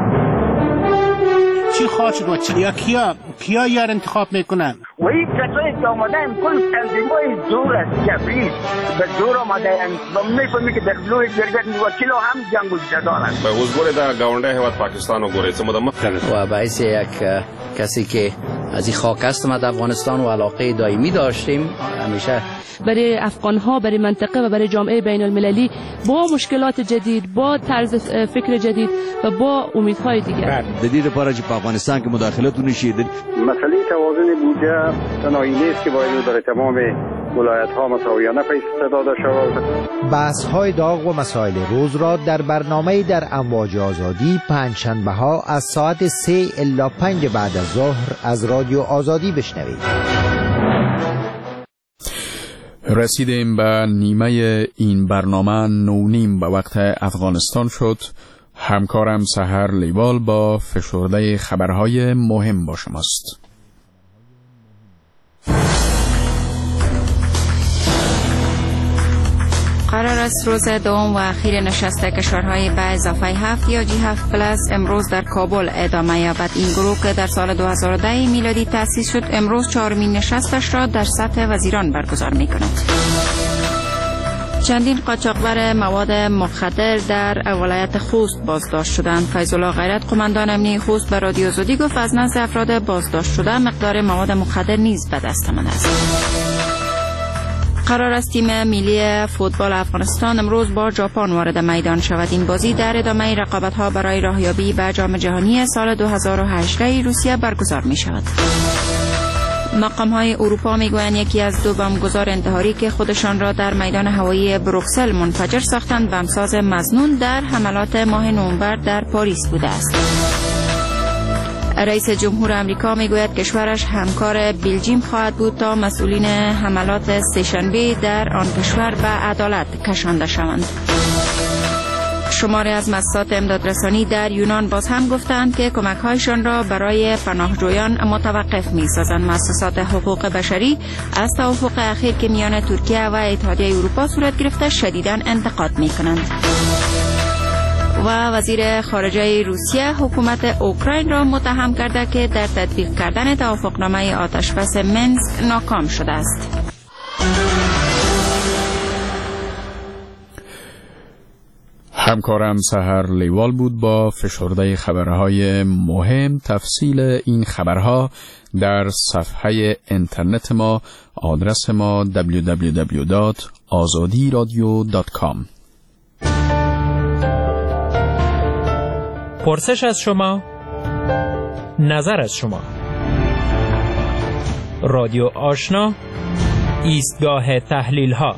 چی خواهد شد و چیا کیا کیا یار انتخاب میکنن؟ و این کسایی که آمدن کل تنظیمای زور است، کفریست به زور آمدن و میفهمی که در بلوی جرگت وکیل هم جنگ و جدارند. به حضور در گاونده هیواد پاکستان و گوره سمود مختلف و باعث یک کسی که از این خاک هستم از افغانستان و علاقه دائمی داشتیم همیشه. برای افغان‌ها، برای منطقه و برای جامعه بین المللی با مشکلات جدید، با طرز فکر جدید و با امیدهای دیگر. دلیل پاره چې په افغانستان کې مداخلت ونشي. مسئله توازن بودجه تنهایی نیست که باید برای تمام ولایت ها مساویانه پیش داده شود. بحث های داغ و مسائل روز را در برنامه در امواج آزادی پنجشنبه ها از ساعت سه الی پنج بعد از ظهر از رادیو آزادی بشنوید. رسیدیم به نیمه این برنامه نونیم به وقت افغانستان شد. همکارم سحر لیوال با فشرده خبرهای مهم با شماست. قرار است روز دوم و اخیر نشست کشورهای به اضافه هفت یا جی هفت پلاس امروز در کابل ادامه یابد. این گروه که در سال دو هزار و ده میلادی تأسیس شد امروز چهارمین نشستش را در سطح وزیران برگزار می کند. چندین قاچاقبر مواد مخدر در ولایت خوست بازداشت شدند. فیض‌الله غیرت قماندان امنیتی خوست به رادیو آزادی گفت از نزد افراد بازداشت شده مقدار مواد مخدر نیز به دست آمده است. قرار است تیم ملی فوتبال افغانستان امروز با ژاپن وارد میدان شود. این بازی در ادامه رقابت‌ها برای راهیابی به جام جهانی سال دو هزار و هجده روسیه برگزار می شود. مقام‌های اروپا می‌گویند یکی از دو بمبگذار انتحاری که خودشان را در میدان هوایی بروکسل منفجر ساختند بمبساز مظنون در حملات ماه نوامبر در پاریس بوده است. رئیس جمهور آمریکا میگوید کشورش همکار بلژیم خواهد بود تا مسئولین حملات سه‌شنبه در آن کشور به عدالت کشانده شوند. شماری از مؤسسات امدادرسانی در یونان باز هم گفتند که کمک‌هایشان را برای پناهجویان متوقف می‌سازند. مؤسسات حقوق بشری از توافق اخیر که میان ترکیه و اتحادیه اروپا صورت گرفته شدیداً انتقاد می‌کنند. و وزیر خارجه روسیه حکومت اوکراین را متهم کرده که در تطبیق کردن توافقنامه آتشبس منسک ناکام شده است. همکارم سحر لیوال بود با فشرده خبرهای مهم. تفصیل این خبرها در صفحه اینترنت ما، آدرس ما دبلیو دبلیو دبلیو دات آزادی رادیو دات کام. پرسش از شما، نظر از شما. رادیو آشنا، ایستگاه تحلیل ها.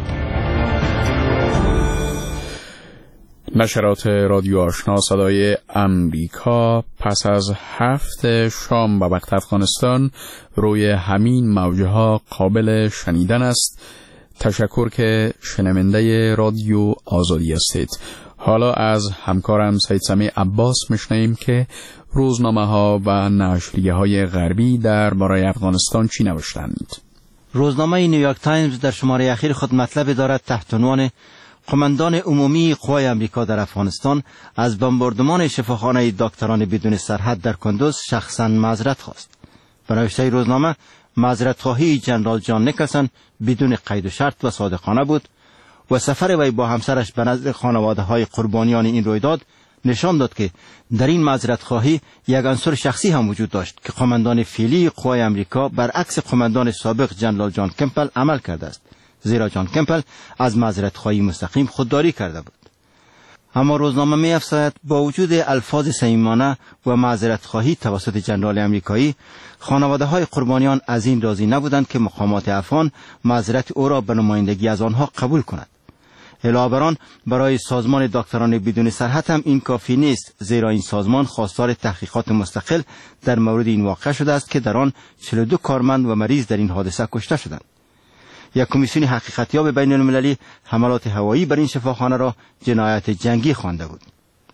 نشرات رادیو آشنا صدای امریکا پس از هفت شام به وقت افغانستان روی همین موجه ها قابل شنیدن است. تشکر که شنونده رادیو آزادی هستید. حالا از همکارم سید سمیع عباس میشنویم که روزنامه ها و نشریه های غربی در برای افغانستان چی نوشتند. روزنامه نیویورک تایمز در شماره اخیر خود مطلب دارد تحت عنوان قماندان عمومی قوای امریکا در افغانستان از بمباردمان شفاخانه دکتران بدون سرحد در کندوز شخصا معذرت خواست. به نوشته روزنامه معذرت خواهی جنرال جان نیکلسون بدون قید و شرط و صادقانه بود و سفر وی با همسرش به نزد خانواده های قربانیان این رویداد نشان داد که در این معذرت خواهی یک عنصر شخصی هم وجود داشت که قماندان فعلی قوای امریکا برعکس قماندان سابق جنرال جان کمپل عمل کرده است، زیرا جان کمپل از معذرت خواهی مستقیم خودداری کرده بود. اما روزنامه می افزاید با وجود الفاظ صمیمانه و معذرت خواهی توسط جنرال امریکایی، خانواده های قربانیان از این راضی نبودند که مقامات افغان معذرت او را به نمایندگی از آنها قبول کنند. علاوه بر آن برای سازمان دکتران بدون سرحد هم این کافی نیست، زیرا این سازمان خواستار تحقیقات مستقل در مورد این واقعه شده است که در آن چهل و دو کارمند و مریض در این حادثه کشته شدند. یک کمیسیون حقیقتیاب بین المللی حملات هوایی بر این شفاخانه را جنایت جنگی خوانده بود.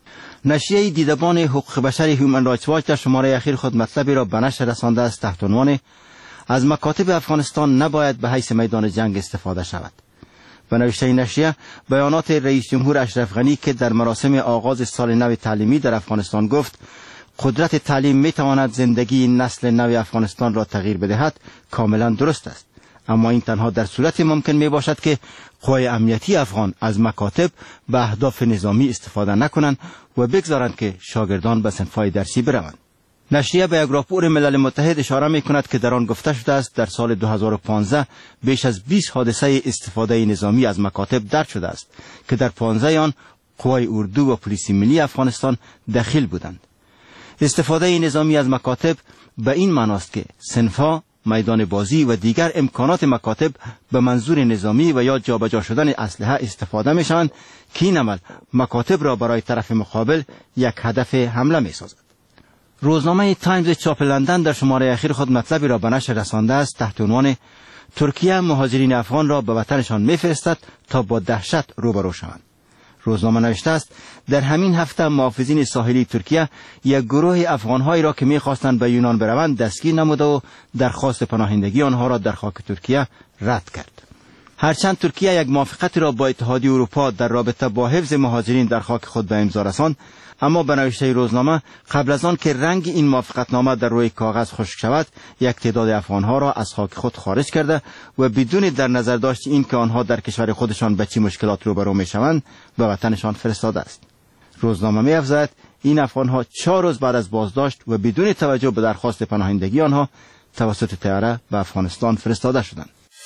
نشریه دیدبان حقوق بشر هیومن رایتس واچ در شماره اخیر خود مطلبی را به نشر رسانده است تحت عنوان از مکاتب افغانستان نباید به حیث میدان جنگ استفاده شود. به نوشته نشریه بیانات رئیس جمهور اشرف غنی که در مراسم آغاز سال نو تعلیمی در افغانستان گفت قدرت تعلیم می تواند زندگی نسل نو افغانستان را تغییر بدهد کاملا درست است، اما این تنها در صورت ممکن می باشد که قوای امنیتی افغان از مکاتب به اهداف نظامی استفاده نکنند و بگذارند که شاگردان به صنفهای درسی بروند. نشریه به یک راپور ملل متحد اشاره می کند که در آن گفته شده است در سال دو هزار و پانزده بیش از بیست حادثه استفاده نظامی از مکاتب درج شده است که در پانزده آن قوای اردو و پلیس ملی افغانستان دخیل بودند. استفاده نظامی از مکاتب به این معناست که صنفها، میدان بازی و دیگر امکانات مکاتب به منظور نظامی و یا جابجا شدن اسلحه استفاده می شوند که این عمل مکاتب را برای طرف مقابل یک هدف حمله می سازد. روزنامه تایمز چاپ لندن در شماره اخیر خود مطلبی را به نشر رسانده است تحت عنوان ترکیه مهاجرین افغان را به وطنشان میفرستد تا با دهشت روبرو شوند. روزنامه نوشته است در همین هفته محافظین ساحلی ترکیه یک گروه افغانهایی را که می‌خواستند به یونان بروند دستگیر نموده و درخواست پناهندگی آنها را در خاک ترکیه رد کرد. هرچند ترکیه یک موافقت را با اتحادیه اروپا در رابطه با حفظ مهاجرین در خاک خود به امضا رساند، اما به نوشته روزنامه قبل از آن که رنگ این موافقتنامه در روی کاغذ خشک شود، یک تعداد افغانها را از خاک خود خارج کرده و بدون در نظر داشت این که آنها در کشور خودشان به چه مشکلات روبرو میشوند به وطنشان فرستاده است. روزنامه می‌افزاید این افغانها چهار روز بعد از بازداشت و بدون توجه به درخواست پناهندگی آنها توسط طیاره به افغانستان فرستاده شدند.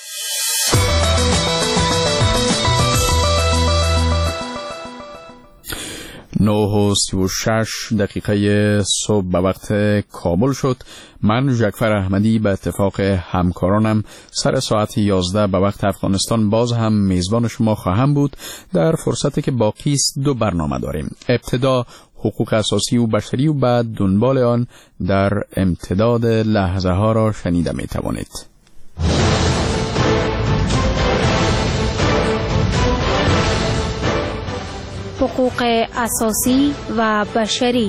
نه و سی و شش دقیقه صبح به وقت کابل شد. من جعفر احمدی به اتفاق همکارانم سر ساعت یازده به وقت افغانستان باز هم میزبان شما خواهم بود. در فرصتی که باقی است دو برنامه داریم. ابتدا حقوق اساسی و بشری و بعد دنبال آن در امتداد لحظه ها را شنیده می توانید. حقوق اساسی و بشری.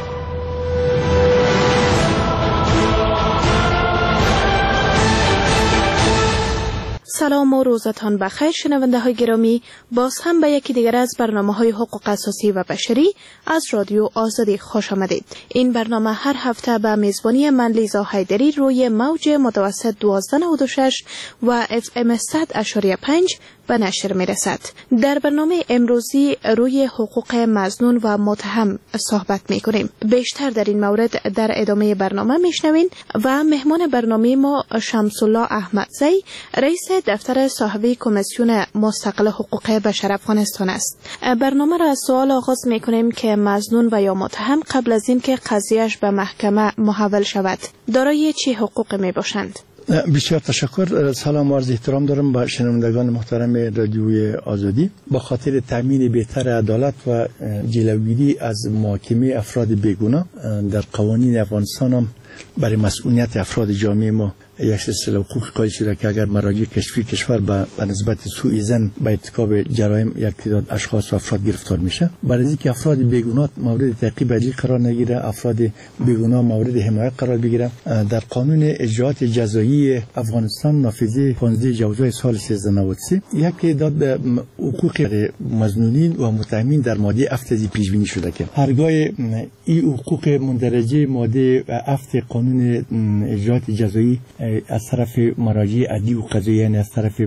سلام و روزتان بخیر شنونده های گرامی، باز هم به یکی دیگر از برنامه های حقوق اساسی و بشری از رادیو آزادی خوش آمدید. این برنامه هر هفته به میزبانی من لیزا حیدری روی موج متوسط دوازده نود و شش و اف ام صد اشاری پنج به نشر می رسد. در برنامه امروزی روی حقوق مظنون و متهم صحبت می کنیم. بیشتر در این مورد در ادامه برنامه می شنوین و مهمان برنامه ما شمس الله احمدزی رئیس دفتر صاحبه کمیسیون مستقل حقوق بشر افغانستان است. برنامه را از سوال آغاز می کنیم که مظنون و یا متهم قبل از این که قضیهش به محکمه محول شود دارای چه حقوق می باشند؟ بسیار تشکر. سلام و عرض احترام دارم به شنوندگان محترم رادیوی آزادی. با خاطر تامین بهتر عدالت و جلوگیری از محاکمه افراد بیگناه در قوانین افغانستان هم برای مسئولیت افراد جامعه ما یک سلسله حقوق قائل شده که اگر مراجع کشفی کشور به نسبت سوء ظن به ارتکاب جرایم یک تعداد اشخاص و افراد گرفتار میشه، برای اینکه افراد بیگناه مورد تعقیب عدلی قرار نگیره، افراد بیگناه مورد حمایت قرار بگیره، در قانون اجراءات جزایی افغانستان نافذه پانزده جوزای سال سیزده نود و سه یک تعداد حقوق مظنونین و متهمین در ماده هفت پیش بینی شده که هرگاه این حقوق مندرجه ماده هفت قانون اجراءات جزایی از طرف مراجع عدلی و قضایی، یعنی از طرف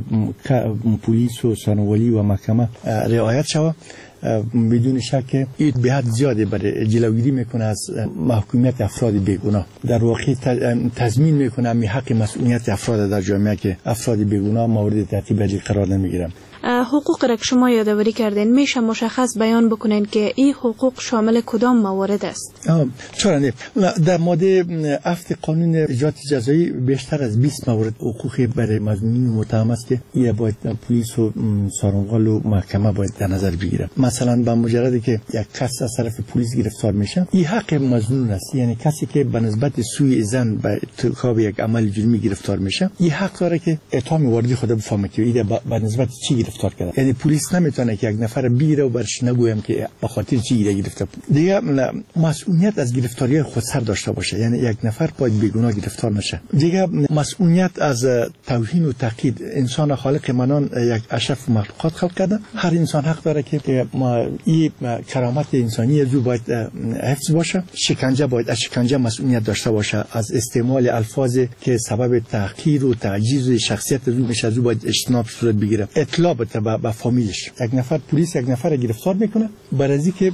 پلیس و ثانویه و محکمه رعایت شود، بدون شک این به حد زیاده برای جلوگیری میکنه از محکومیت افراد بیگناه. در واقع تضمین میکنه می حق مسئولیت افراد در جامعه که افراد بیگناه مورد تعقیب عدلی قرار نمیگیرن. حقوق را که شما یادآوری کردین میشه مشخص بیان بکنین که این حقوق شامل کدام موارد است؟ چرا نه؟ در ماده هفت قانون اجراءات جزایی بیشتر از بیست مورد حقوق برای مظنونین و متهم است که این باید پلیس و سارنقال و محکمه باید در نظر بگیره. مثلا با مجردی که یک کس از طرف پلیس گرفتار میشه، این حق مظنون است، یعنی کسی که به نسبت سوء ظن به ارتکاب یک عمل جرمی گرفتار میشه، این حق داره که اتهام واردی خود بفهمه که این به نسبت چی گرفتار کرده. یعنی پلیس نمیتونه که یک نفر بگیره و برش نگویم که به خاطر چی گرفته. دیگه مسئولیت از گرفتاری خودسر داشته باشه، یعنی یک نفر باید بیگناه گرفتار نشه. دیگه مسئولیت از توهین و تهدید. انسان خالق منان یک اشرف مخلوقات خلق کرده، هر انسان حق داره که ما این کرامت انسانی رو باید حفظ باشه. شکنجه باید از شکنجه مسئولیت داشته باشه، از استعمال الفاظ که سبب تحقیر و تعجیز شخصیت رو میشه از باید اجتناب صورت بگیره. اطلاع مرتبط به فامیلش. یک نفر پلیس یک نفر گرفتار میکنه برای اینکه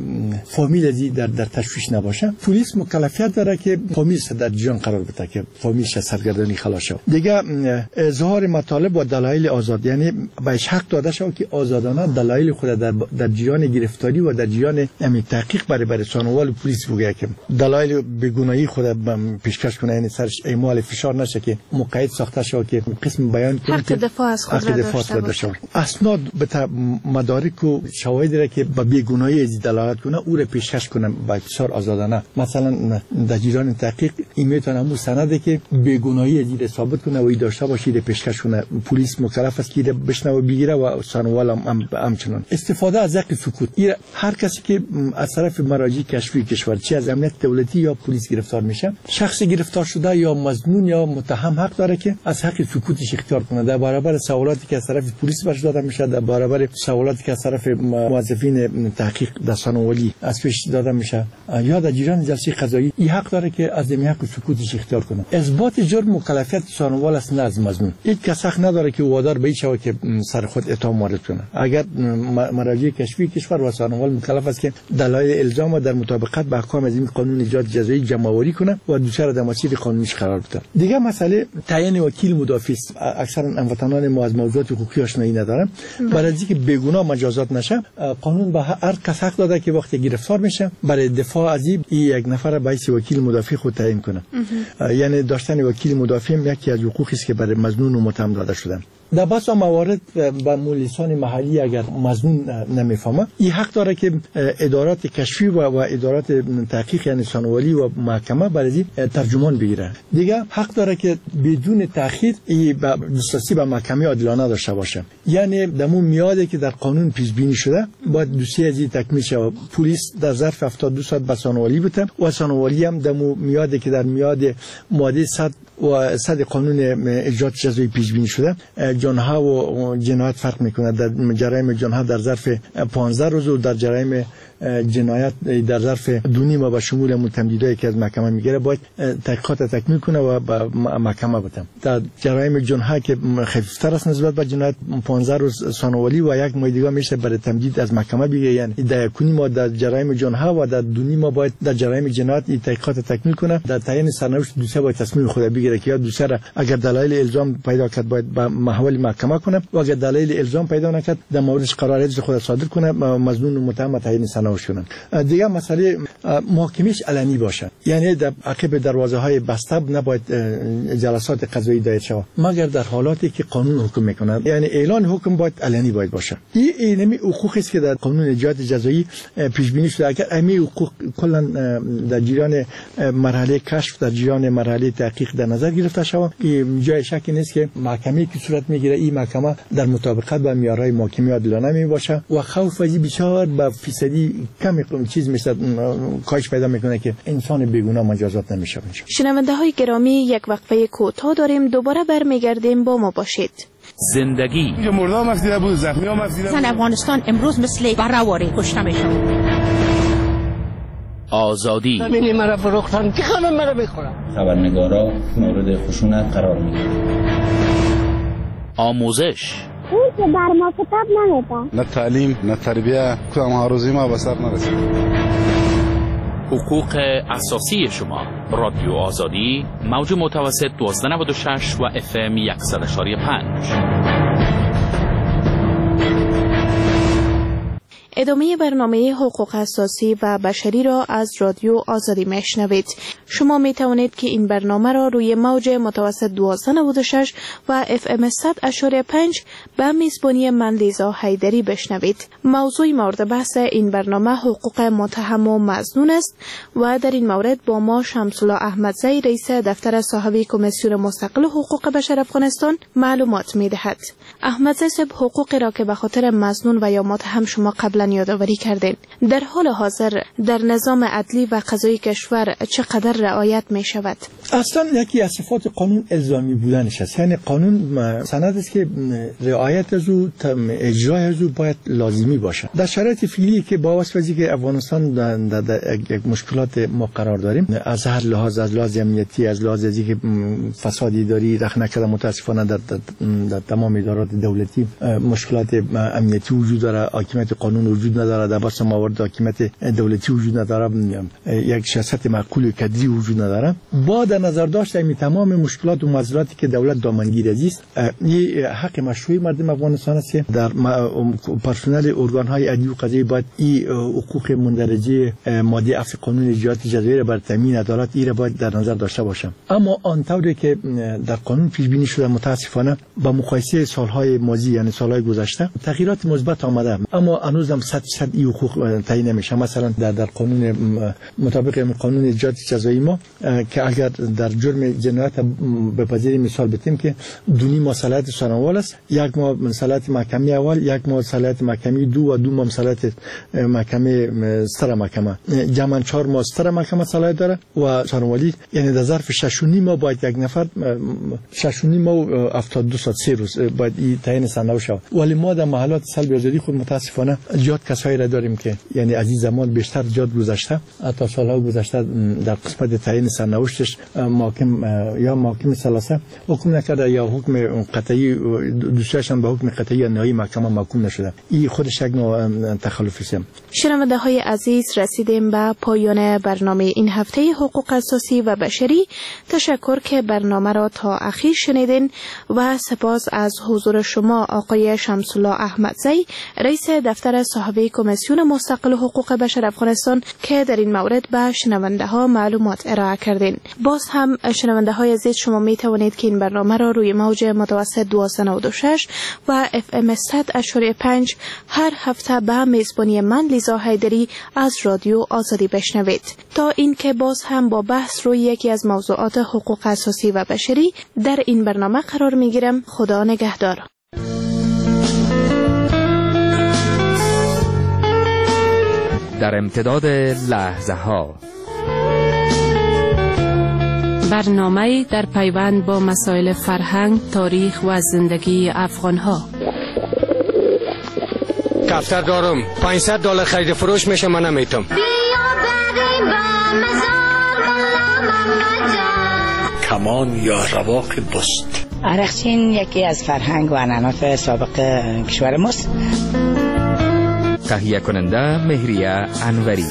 فامیل ازی در در تشویش نباشه. پلیس مکلفیت داره که فامیلش در جریان قرار بده که فامیلش سرگردانی خلاص شه. دیگه اظهار مطالب و دلایل آزاد، یعنی بهش حق داده شود که آزادانه دلایل خود در در جریان گرفتاری و در جریان امید تحقیق برای برای سانوال پلیس بگه که دلایل بیگناهی خود پیشکش کنه، یعنی سرش اعمال فشار نشه که مقید ساخته شود که قسم بیان کنه حق دفاع از خود را داشته باشه. اسناد به مدارک و شواهدی را که به بیگناهی از دلالت کنه او را پیشکش کنه با فشار آزادانه. مثلا در جریان تحقیق این میتونه همون سنده که بیگناهی از را ثابت کنه و داشته باشه را پیشکش کنه. پلیس مکلف است که بشنوه بگیره و سانوال هم همچنان. استفاده از حق سکوت، هر کسی که از طرف مراجع کشفی کشور چه از امنیت دولتی یا پلیس گرفتار میشه، شخص گرفتار شده یا مظنون یا متهم حق داره که از حق سکوتش اختیار کنه در برابر سوالاتی که از طرف پلیس برش داده میشه، در برابر سوالاتی که از طرف موظفین تحقیق در سانوالی از پیش داده میشه یا در جریان جلسه قضایی، این حق داره که از این حق سکوتش اختیار کنه. اثبات جرم مکلفیت سانوال است نه از مظنون. هیچ کس حق نداره که وادار به شود که سر خود اتهام وارد کنه. اگر مراجع کشفی کشور و سانوال مکلف است که دلایل الزام و در مطابقت با احکام از این قانون اجرای جزایی جمع‌آوری کنه و دوسر در مسیر قانونیش قرار بده. دیگه مسئله تعیین وکیل مدافع است. اکثرا هموطنان ما از موضوعات حقوقی آشنایی ندارن. برای اینکه بیگناه مجازات نشه، قانون به هر کس حق داده که وقتی گرفتار میشه برای دفاع از این یک نفر به حیث وکیل مدافع خود تعیین کنه. یعنی داشتن وکیل مدافع یکی از حقوقی است که برای مظنون و متهم داده شده. در بسیار موارد با مؤسسان محلی اگر مظنون نمیفهمه، این حق داره که ادارات کشفی و, و ادارات تحقیق یعنی سانوالی و محکمه برای ترجمان بگیره. دیگه حق داره که بدون تأخیر این دسترسی به محکمه عادلانه داشته باشه. یعنی دمو میاده که در قانون پیش بینی شده باید دوسیه از تکمیل شه. پلیس در ظرف هفتاد و دو ساعت به سانوالی بده و سانوالی هم دمو میاده که در میاد ماده صد و صد قانون اجرای جزایی پیش بینی شده. جنحه و جنایت فرق میکنه. در جرایم جنحه در ظرف پانزده روز و در جرایم جنایت در ظرف دو نیم به شمول متمدیدایی که از محکمه میگیره باید تحقیقات تکمیل کنه و به محکمه بده. در جرایم جنحه که خفیفتر است نسبت به جنایت پانزده روز سانوالی و یک ماه دیگه میشه برای تمدید از محکمه بگیره. یعنی در یک ما در جرایم جنحه و در دو نیم باید در جرایم جنایت این تحقیقات تکمیل کنه. در تعیین سرنوشت دوسیه باید تصمیم خود بگیره که یا دوسیه اگر دلایل الزام پیدا کرد باید به محول محکمه کنه و اگر دلایل الزام پیدا نکرد در موردش قرار خود صادر کنه، مظنون و متهم تعیین سرنوشت کنه. دیگه مسئله محاکمهش علنی باشه. یعنی در عقب دروازه های بسته نباید جلسات قضایی دایر شود مگر در حالاتی که قانون حکم میکنه. یعنی اعلان حکم باید علنی باید باشه. این اینمی حقوقی است که در قانون اجرای جزایی پیش بینی شده. اگر امی حقوق کلا در جریان مرحله کشف در جریان مرحله تحقیق در نظر گرفته شود، جای شکی نیست که محکمه‌ای که صورت میگیره این محکمه در مطابقت با معیارهای محاکمه عادلانه می باشه و خوف از بسیار به فیصدی کمی چیز مثل کاهش پیدا میکنه که انسان بیگناه مجازات نمیشه. شنونده های گرامی، یک وقفه کوتاه داریم، دوباره برمیگردیم، با ما باشید. زندگی مردم مفسیده بود، زخمی ها مفسیده بود. زن افغانستان امروز مثل برهواری کشته میشن. آزادی ببینی مرا فروختن که خانم مرا بخورم. خبرنگارا مورد خشونت قرار میگیرن. آموزش اون که بر ما کتاب نمیده. نه تعلیم نه تربیه، کدام هاروزی ما به سر نرسید. حقوق اساسی شما. رادیو آزادی، موج متوسط دوازده نود و شش و اف ام صد و شش و پنج. ادامه برنامه حقوق اساسی و بشری را از رادیو آزادی میشنوید. شما می توانید که این برنامه را روی موج متوسط دوازده نود و شش و اف ام صد و شش و پنج به میزبانی من لیزا حیدری بشنوید. موضوع مورد بحث این برنامه حقوق متهم و مظنون است و در این مورد با ما شمس‌الله احمدزی رئیس دفتر صاحبی کمیسیون مستقل حقوق بشر افغانستان معلومات می دهد. احمدزی صاحب، حقوقی را که به خاطر مظنون و یا متهم شما قبلا یادآوری کردین، در حال حاضر در نظام عدلی و قضایی کشور چقدر رعایت می شود؟ اصلا یکی از صفات قانون الزامی بودنش است. یعنی قانون سند است که رعایت از او، اجرای از او باید لازمی باشه. در شرایط فعلی که با واسطه که افغانستان در, در یک مشکلات ما قرار داریم، از هر لحاظ، از لحاظ امنیتی، از لحاظ از که فساد اداری رخ نکرده متاسفانه در, در, در تمام ادارات دولتی، مشکلات امنیتی وجود داره، حاکمیت قانون وجود نداره، در بس موارد حاکمیت دولتی وجود نداره، یک سیاست معقول و کدری وجود نداره. با در نظر داشت این تمام مشکلات و معضلاتی که دولت دامنگیر است، این حق مشروعی مردم افغانستان است. در پرسنل ارگان های عدلی و قضایی باید این حقوق مندرجه ماده اف قانون اجرات جزایی را بر تامین عدالت این را باید در نظر داشته باشم. اما آنطوری که در قانون پیش بینی شده متاسفانه با مقایسه سالهای ماضی یعنی سالهای گذشته تغییرات مثبت آمده، اما هنوزم صد درصد این حقوق تعیین نمیشه. مثلا در در قانون مطابق قانون اجرات جزایی ما که اگر در جرم جنایت بپذیریم، مثال بتیم که دونی ما صلاحیت سانوال است، یک ما صلاحیت محکمه اول، یک ما صلاحیت محکمه دو و دو ما صلاحیت محکمه ستر محکمه، جمع چهار ما ستر محکمه صلاحیت داره و سانوالی، یعنی در ظرف شش و نیم ما باید یک نفر شش و نیم ما هفتاد و دو ساعت سه روز باید این تعیین سرنوشت شود. ولی ما در محلات سلب آزادی خود متاسفانه جات کسایی را داریم که یعنی از این زمان بیشتر جات گذشته، حتی سالها گذشته در قسمت تعیین سرنوشتش محاکم یا محاکم ثلاثه حکم نکرده یا حکم قطعی دوستشان به حکم قطعی نهایی محکمه محکوم نشده. این خودش یک نوع تخلف است. شنونده های عزیز، رسیدیم به پایان برنامه این هفته حقوق اساسی و بشری. تشکر که برنامه را تا اخیر شنیدین و سپاس از حضور شما آقای شمس الله احمدزی، رئیس دفتر صاحب کمیسیون مستقل حقوق بشر افغانستان که در این مورد به شنونده ها معلومات ارائه کردین. باز هم شنونده های عزیز، شما می توانید که این برنامه را روی موج متوسط دویست و نود و شش و اف ام صد اشاری پنج هر هفته به میزبانی من لیزا حیدری از رادیو آزادی بشنوید. تا اینکه باز هم با بحث روی یکی از موضوعات حقوق اساسی و بشری در این برنامه قرار می گیرم. خدا نگهدار. در امتداد لحظه ها، برنامه در پیوند با مسائل فرهنگ، تاریخ و زندگی افغان ها. دفتر دارم پانصد دلار خرید فروش میشه، من نمیتونم. کمان یا رواق بست. عرقچین یکی از فرهنگ و عنعنات سابق کشور ماست. تهیه کننده مهریه انوری.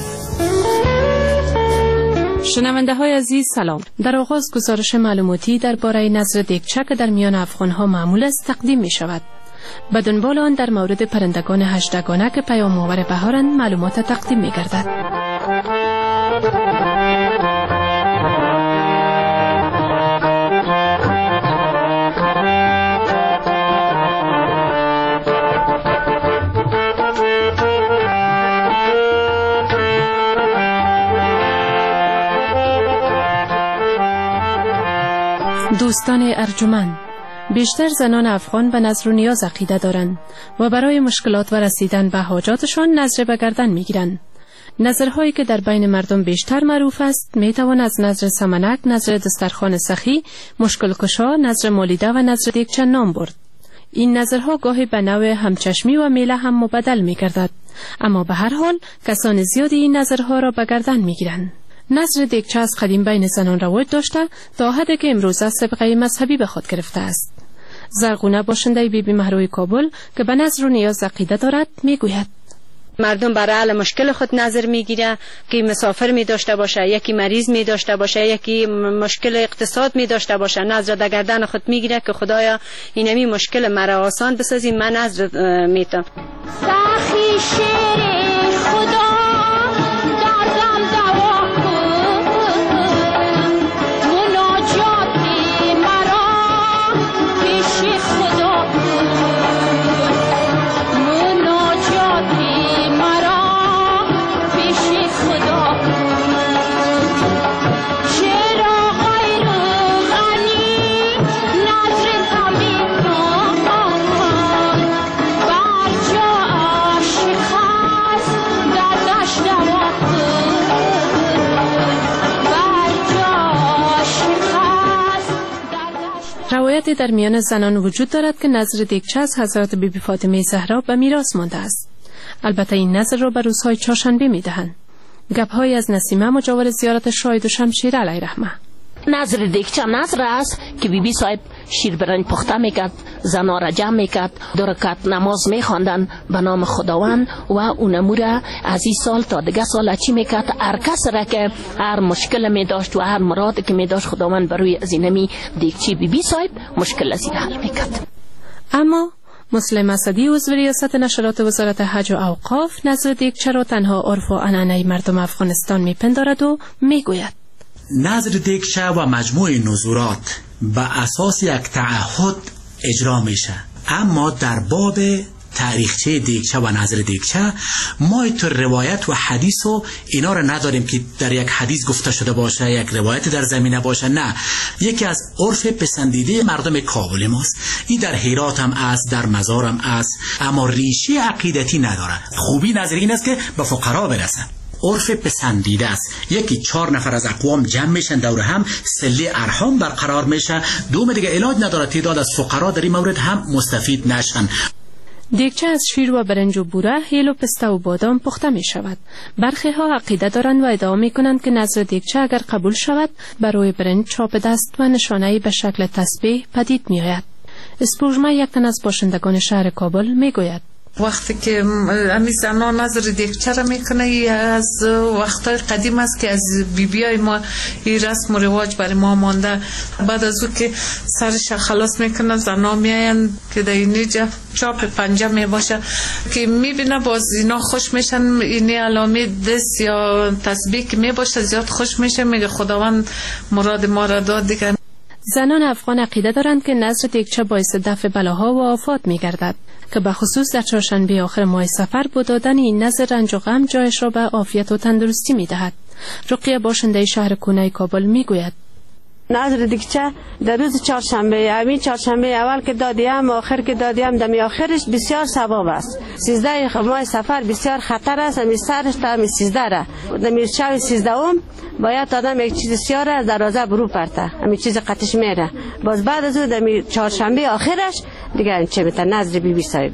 شنونده های عزیز سلام. در آغاز گزارش معلوماتی درباره نظر دیگچه که در میان افغان ها معمول است تقدیم می شود. به دنبال آن در مورد پرندگان هشتگانه که پیام آور بهارند معلومات تقدیم می گردد. دوستان ارجمند، بیشتر زنان افغان به نظر و نیاز عقیده دارند و برای مشکلات و رسیدن به حاجاتشان نظر به گردن میگیرند. نظرهایی که در بین مردم بیشتر معروف است میتوان از نظر سمنک، نظر دسترخوان سخی، مشکل کشا، نظر مالیده و نظر دیگچه نام برد. این نظرها گاهی به نوع همچشمی و میله هم مبدل میگردد، اما به هر حال کسان زیادی این نظرها را به گردن میگیرند. نظر دیگچه از قدیم بین زنان رواج داشته تا حدی که امروز از سابقه مذهبی به خود گرفته است. زرغونه باشنده بی بی مهروی کابل که به نظر و نیاز عقیده دارد میگوید: مردم برای حل مشکل خود نظر میگیره که مسافر می داشته باشه، یکی مریض می داشته باشه، یکی مشکل اقتصاد می داشته باشه، نظر در گردن خود میگیره که خدایا اینمی مشکل مرا آسان بسازی، من نظر میتم. سخی شیر خدا دردم دوا کن، مناجاتی مرا پیش خدا کن، مناجاتی مرا پیش خدا کن. چرا غیر غنی نظر تمی کن، بر جا عاشق است دردش دوا کن، بر جا عاشق است دردش. روایتی در میان زنان وجود دارد که نظر دیگچه از حضرت بی بی فاطمه زهرا به میراث مانده است. البته این نظر را به روزهای چهارشنبه میدهند. گپ‌های از نسیمه مجاور زیارت شاهد و شمشیر علیه رحمه. نظر دیگچه نظر است که بی بی صاحب شیر برنج پخته میکرد، زنا را جمع میکرد، دو رکعت نماز میخواندن به نام خداوند و اونمو را از این سال تا دیگه سال چی میکرد، هر کس را که هر مشکل می داشت و هر مراد که می داشت خداوند بروی از اینمی دیگچی بی بی صاحب مشکل از این حل میکرد. اما مسلم اسدی عضو ریاست نشرات وزارت حج و اوقاف نظر دیگچه را تنها عرف و عنعنه مردم افغانستان میپندارد و میگوید نظر دیگچه و مجموع نظورات به اساس یک تعهد اجرا میشه، اما در باب تاریخچه دیگچه و نظر دیگچه ما تو روایت و حدیث و اینا رو نداریم که در یک حدیث گفته شده باشه، یک روایت در زمینه باشه. نه، یکی از عرف پسندیده مردم کابل ماست. این در هرات هم است، در مزار هم است، اما ریشه عقیدتی نداره. خوبی نظر این است که به فقرا برسه. عرف پسندیده است. یکی چهار نفر از اقوام جمع میشن دور هم، صله ارحام برقرار میشه. دوم دیگه علاج نداره تعداد از فقرا در این مورد هم مستفید نشن. دیگچه از شیر و برنج و بوره، هیل و پسته و بادام پخته می شود. برخی ها عقیده دارند و ادعا می کنند که نظر دیگچه اگر قبول شود برای برنج چاپ دست و نشانه‌ای به شکل تسبیح پدید می آید. اسپوژمه یک تن از باشندگان شهر کابل می گوید وقتی که امی زنان نظر دیگچه را میکنه از وقتای قدیم است که از بیبیای ما این رسم و رواج برای ما مانده. بعد از او که سرش خلاص میکنه زنان میاین که در اینجا چاپ پنجه میباشه که میبینه باز اینا خوش میشن، اینی علامه دست یا تسبیح که میباشه زیاد خوش میشه، میگه خداوند مراد ما را داد دیگه. زنان افغان عقیده دارند که نظر دیگچه باعث دفع بلاها و آفات میگردد که به خصوص در چهارشنبه آخر ماه صفر با دادن این نظر رنج و غم جایش را به عافیت و تندرستی میدهد. رقیه باشنده شهر کونه کابل میگوید نظر دیگچه در روز چهارشنبه، همین چهارشنبه اول که دادیم آخر که دادیم دمی آخرش بسیار ثواب است. سیزده ماه صفر بسیار خطر است، همی سرش تا همی سیزده را دمی شب سیزدهم باید آدم یک چیز سیار از دروازه برو پرته، همی چیز قطش میره. باز بعد از او دمی چهارشنبه آخرش دیگه چه بته نظر بی بی صاحب.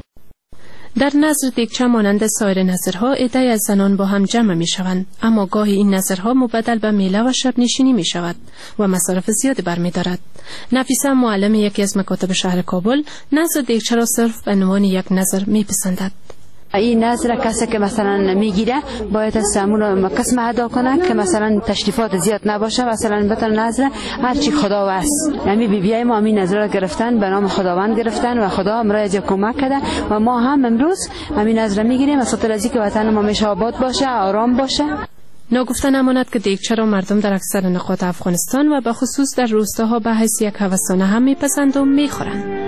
در نظر دیگچه مانند سایر نظرها عده‌ای از زنان با هم جمع می شوند، اما گاهی این نظرها مبدل به میله و شب نشینی می شود و مصارف زیادی برمی دارد. نفیسه معلم یکی از مکاتب شهر کابل نظر دیگچه را صرف به عنوان یک نظر می پسندد. این نظر کسی که مثلا میگیره باید از سامون قسم ادا کنه که مثلا تشریفات زیاد نباشه، مثلا بتن نظر هر چی خدا است. یعنی بی بیای ما همین نظر را گرفتن، به نام خداوند گرفتن و خدا هم را از کمک کرده و ما هم امروز همین نظر میگیریم از خاطر از اینکه وطن ما همیشه آباد باشه، آرام باشه. ناگفته نماند که دیگچه را مردم در اکثر نقاط افغانستان و به خصوص در روستاها به حیث یک هوسانه هم میپسند و میخورند.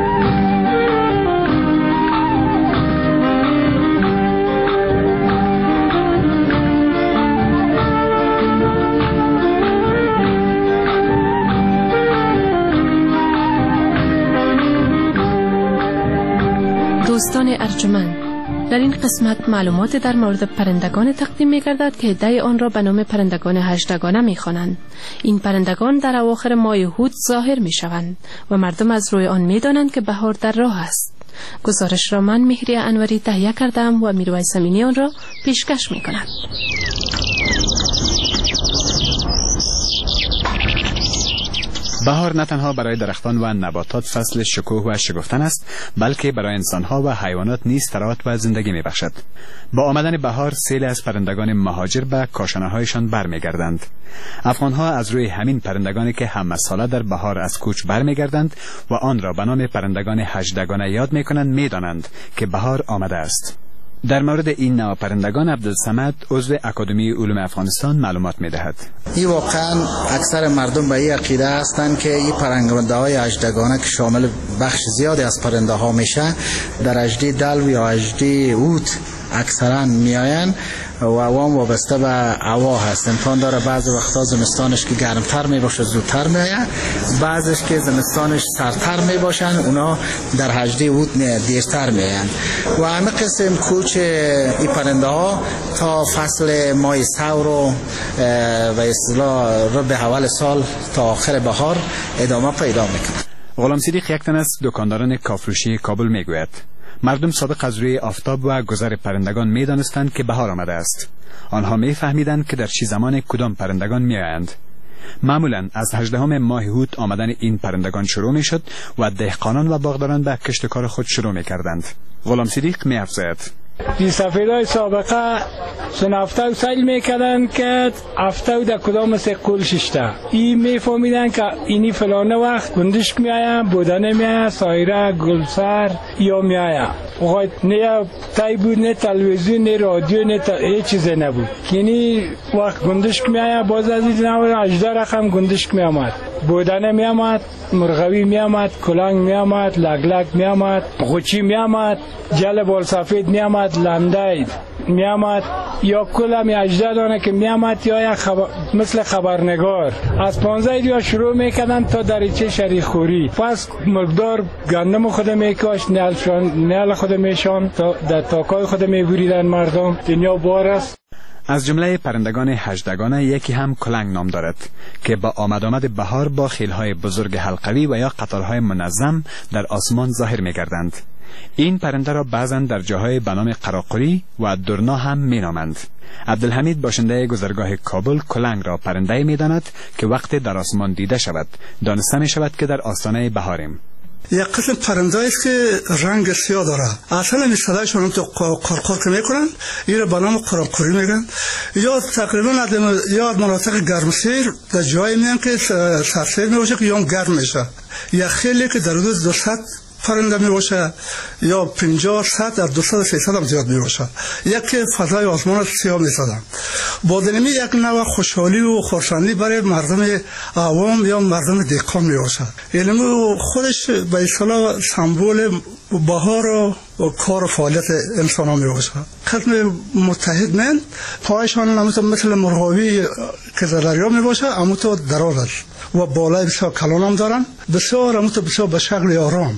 دوستان ارجمند، در این قسمت معلومات در مورد پرندگان تقدیم می گردد که عده آن را به نام پرندگان هجدگانه می خوانند. این پرندگان در اواخر ماه هود ظاهر می شوند و مردم از روی آن می دانند که بهار در راه است. گزارش را من مهریه انوری تهیه کردم و میرویس امینی آن را پیشکش می کند. بهار نه تنها برای درختان و نباتات فصل شکوه و شکفتن است، بلکه برای انسانها و حیوانات نیز تراوت و زندگی می بخشد. با آمدن بهار سیل از پرندگان مهاجر به کاشانه‌هایشان برمیگردند. افغانها از روی همین پرندگانی که همه ساله در بهار از کوچ برمیگردند و آن را به نام پرندگان هجدگانه یاد می‌کنند می‌دانند که بهار آمده است. در مورد این نوع پرندگان عبدالصمد عضو اکادمی علوم افغانستان معلومات می‌دهد. این واقعا اکثر مردم به این عقیده هستند که این پرنده‌های هجدگانه که شامل بخش زیادی از پرنده ها میشه در اژده دلو یا اژده اوت اکثرا میآیند و وام وابسته به هوا هست. امکان داره بعضی وقتا زمستانش که گرمتر می باشه زودتر می آید، بعضیش که زمستانش سردتر می باشن اونا در هجده اوت دیرتر می آیند. و همه قسم کوچ این پرنده ها تا فصل ماه سور و اصطلاح ربع اول سال تا آخر بهار ادامه پیدا میکنه. غلام صدیق یک تن از دکانداران کافروشی کابل میگوید مردم سابق از روی آفتاب و گذر پرندگان می دانستند که بهار آمده است. آنها می فهمیدند که در چه زمان کدام پرندگان می آیند. معمولا از هجدهم ماه هوت آمدن این پرندگان شروع می شد و دهقانان و باغداران به کشت کار خود شروع می کردند. غلام صدیق می افزاید: این سفیدای سابقه شنافته و سیل میکردن که هفته و در کدام سه قول ششته این میفهمیدن که اینی فلانه وقت گندشک میایم، بودنه میایم، سایره، گلسر یا میایم. وقت نه تای بود، نه تلویزیون، نه رادیو، نه تا... هیچ چیزی نبود. یعنی وقت گندشک میایم باز از این نوع اجده رقم گندشک میامد، بودنه میامد، مرغوی میامد، کلنگ میامد، لگلگ میامد، غوچی میامد، جل بال سفید میامد، لمدید میامد، یا کل می اجده دانه که میامد، یا خبر... مثل خبرنگار. از پانزده دیا شروع میکردن تا دریچه شریک خوری. پس مقدار گندم خود میکاشت، نیل خود میشان تا در تاکای خود میبریدن مردم. دنیا بار است. از جمله پرندگان هجدگانه یکی هم کلنگ نام دارد که با آمد آمد بهار با خیلهای بزرگ حلقوی و یا قطارهای منظم در آسمان ظاهر می‌گردند. این پرنده را بعضاً در جاهای به نام قراقری و درنا هم می‌نامند. عبدالحمید باشنده گذرگاه کابل کلنگ را پرنده می‌داند که وقت در آسمان دیده شود دانسته می‌شود که در آستانه بهاریم. یک قسم پرنده است که رنگ سیاه داره. اصلا می صدایشون تو قرقر که میکنن، این را به نام قراقری میگن. یا تقریبا یا مناطق گرمسیر در جایی میان که سرسیر میباشه که یا گرم میشه. یا خیلی که در حدود دویست پرنده می باشه یا پنجاه صد در دویست تا سیصد هم زیاد می باشه. یکی فضای آسمان سیاه می سازن. با دنمی یک نوع خوشحالی و خرسندی برای مردم عوام یا مردم دهقان می باشه. یعنی خودش به اصطلاح سمبل بهار و کار و فعالیت انسان ها می باشه. قسم متحد من پایشان همونطور مثل مرغابی که در دریا می باشه همونطور دراز است و بالای بسیار کلان هم دارن، بسیار همونطور بسیار به شکل آرام،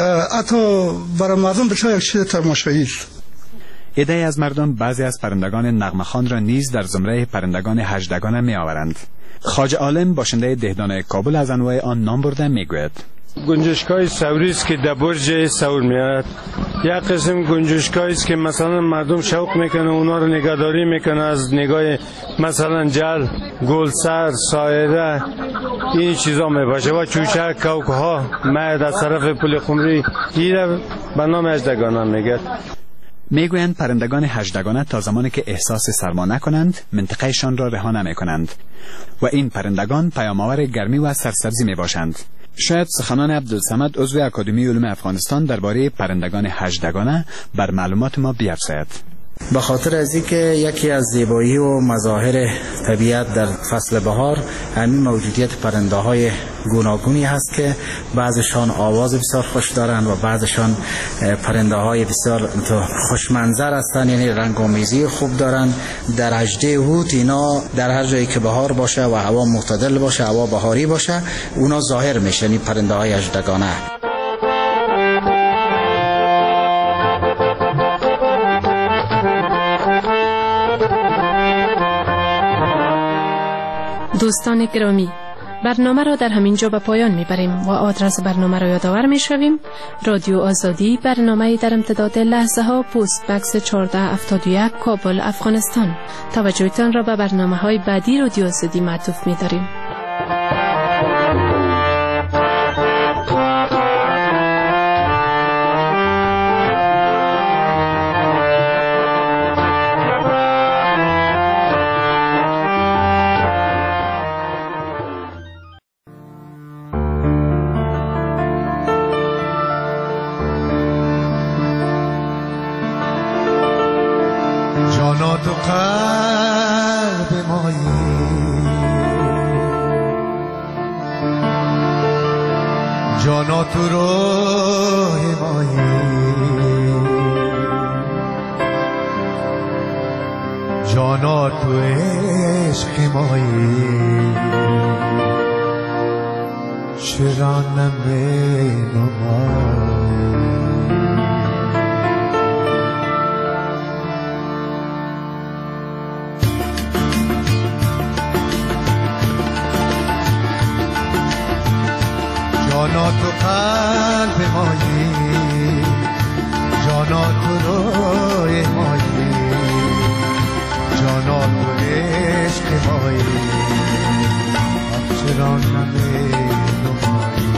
حتی برای مردم بسیار یک چیز تماشایی است. عده‌ای از مردم بعضی از پرندگان نغمه‌خوان را نیز در زمره پرندگان هجدگانه می آورند. خواجه عالم باشنده دهدانه کابل از انواع آن نام برده می گوید: گنجشکای سوری است که در برج سور میاد. یک قسم گنجشکایی است که مثلا مردم شوق میکنه اونا رو نگهداری میکنه از نگاه مثلا جل، گلسر، سایره، این چیزا میباشه و چوچک، کوکها، مد از طرف پل خمری، این به نام هجدگانه میگه. میگویند پرندگان هجدگانه تا زمانی که احساس سرما نکنند منطقهشان را رها نمیکنند و این پرندگان پیام‌آور گرمی و سرسبزی میباشند. شاید سخنان عبدالصمد عضو اکادمی علوم افغانستان درباره پرندگان هجدگانه بر معلومات ما بیفزاید. به خاطر از اینکه یکی از زیبایی و مظاهر طبیعت در فصل بهار همین موجودیت پرنده های گوناگونی هست که بعضشان آواز بسیار خوش دارند و بعضشان پرنده های بسیار خوش منظر هستند، یعنی رنگ و میزی خوب دارند. در هجده هوت اینا در هر جایی که بهار باشه و هوا معتدل باشه، هوا بهاری باشه، اونا ظاهر میشن، این پرنده های هجدگانه. دوستان گرامی، برنامه را در همین جا به پایان میبریم و آدرس برنامه را یادآور میشویم: رادیو آزادی، برنامه در امتداد لحظه ها، پست بکس چهارده هفتاد و یک، کابل، افغانستان. توجهتان را به برنامه های بعدی رادیو آزادی معطوف می‌داریم. تو قلب مایی، جانا تو روح مایی، جانا تو عشق مایی، چرا نمی جانا تو قلب مایی، جانا تو روح مایی، جانا تو عشق مایی، جان نمی نمایی.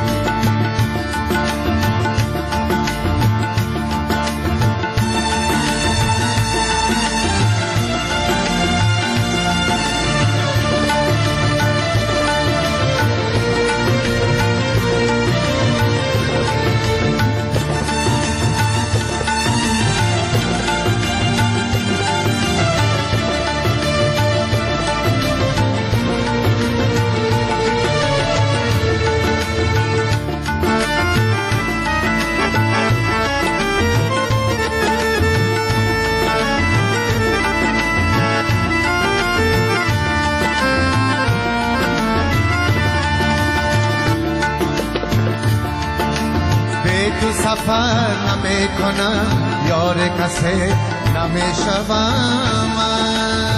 تو سفر نمی کنم یار کسی نمی شوم.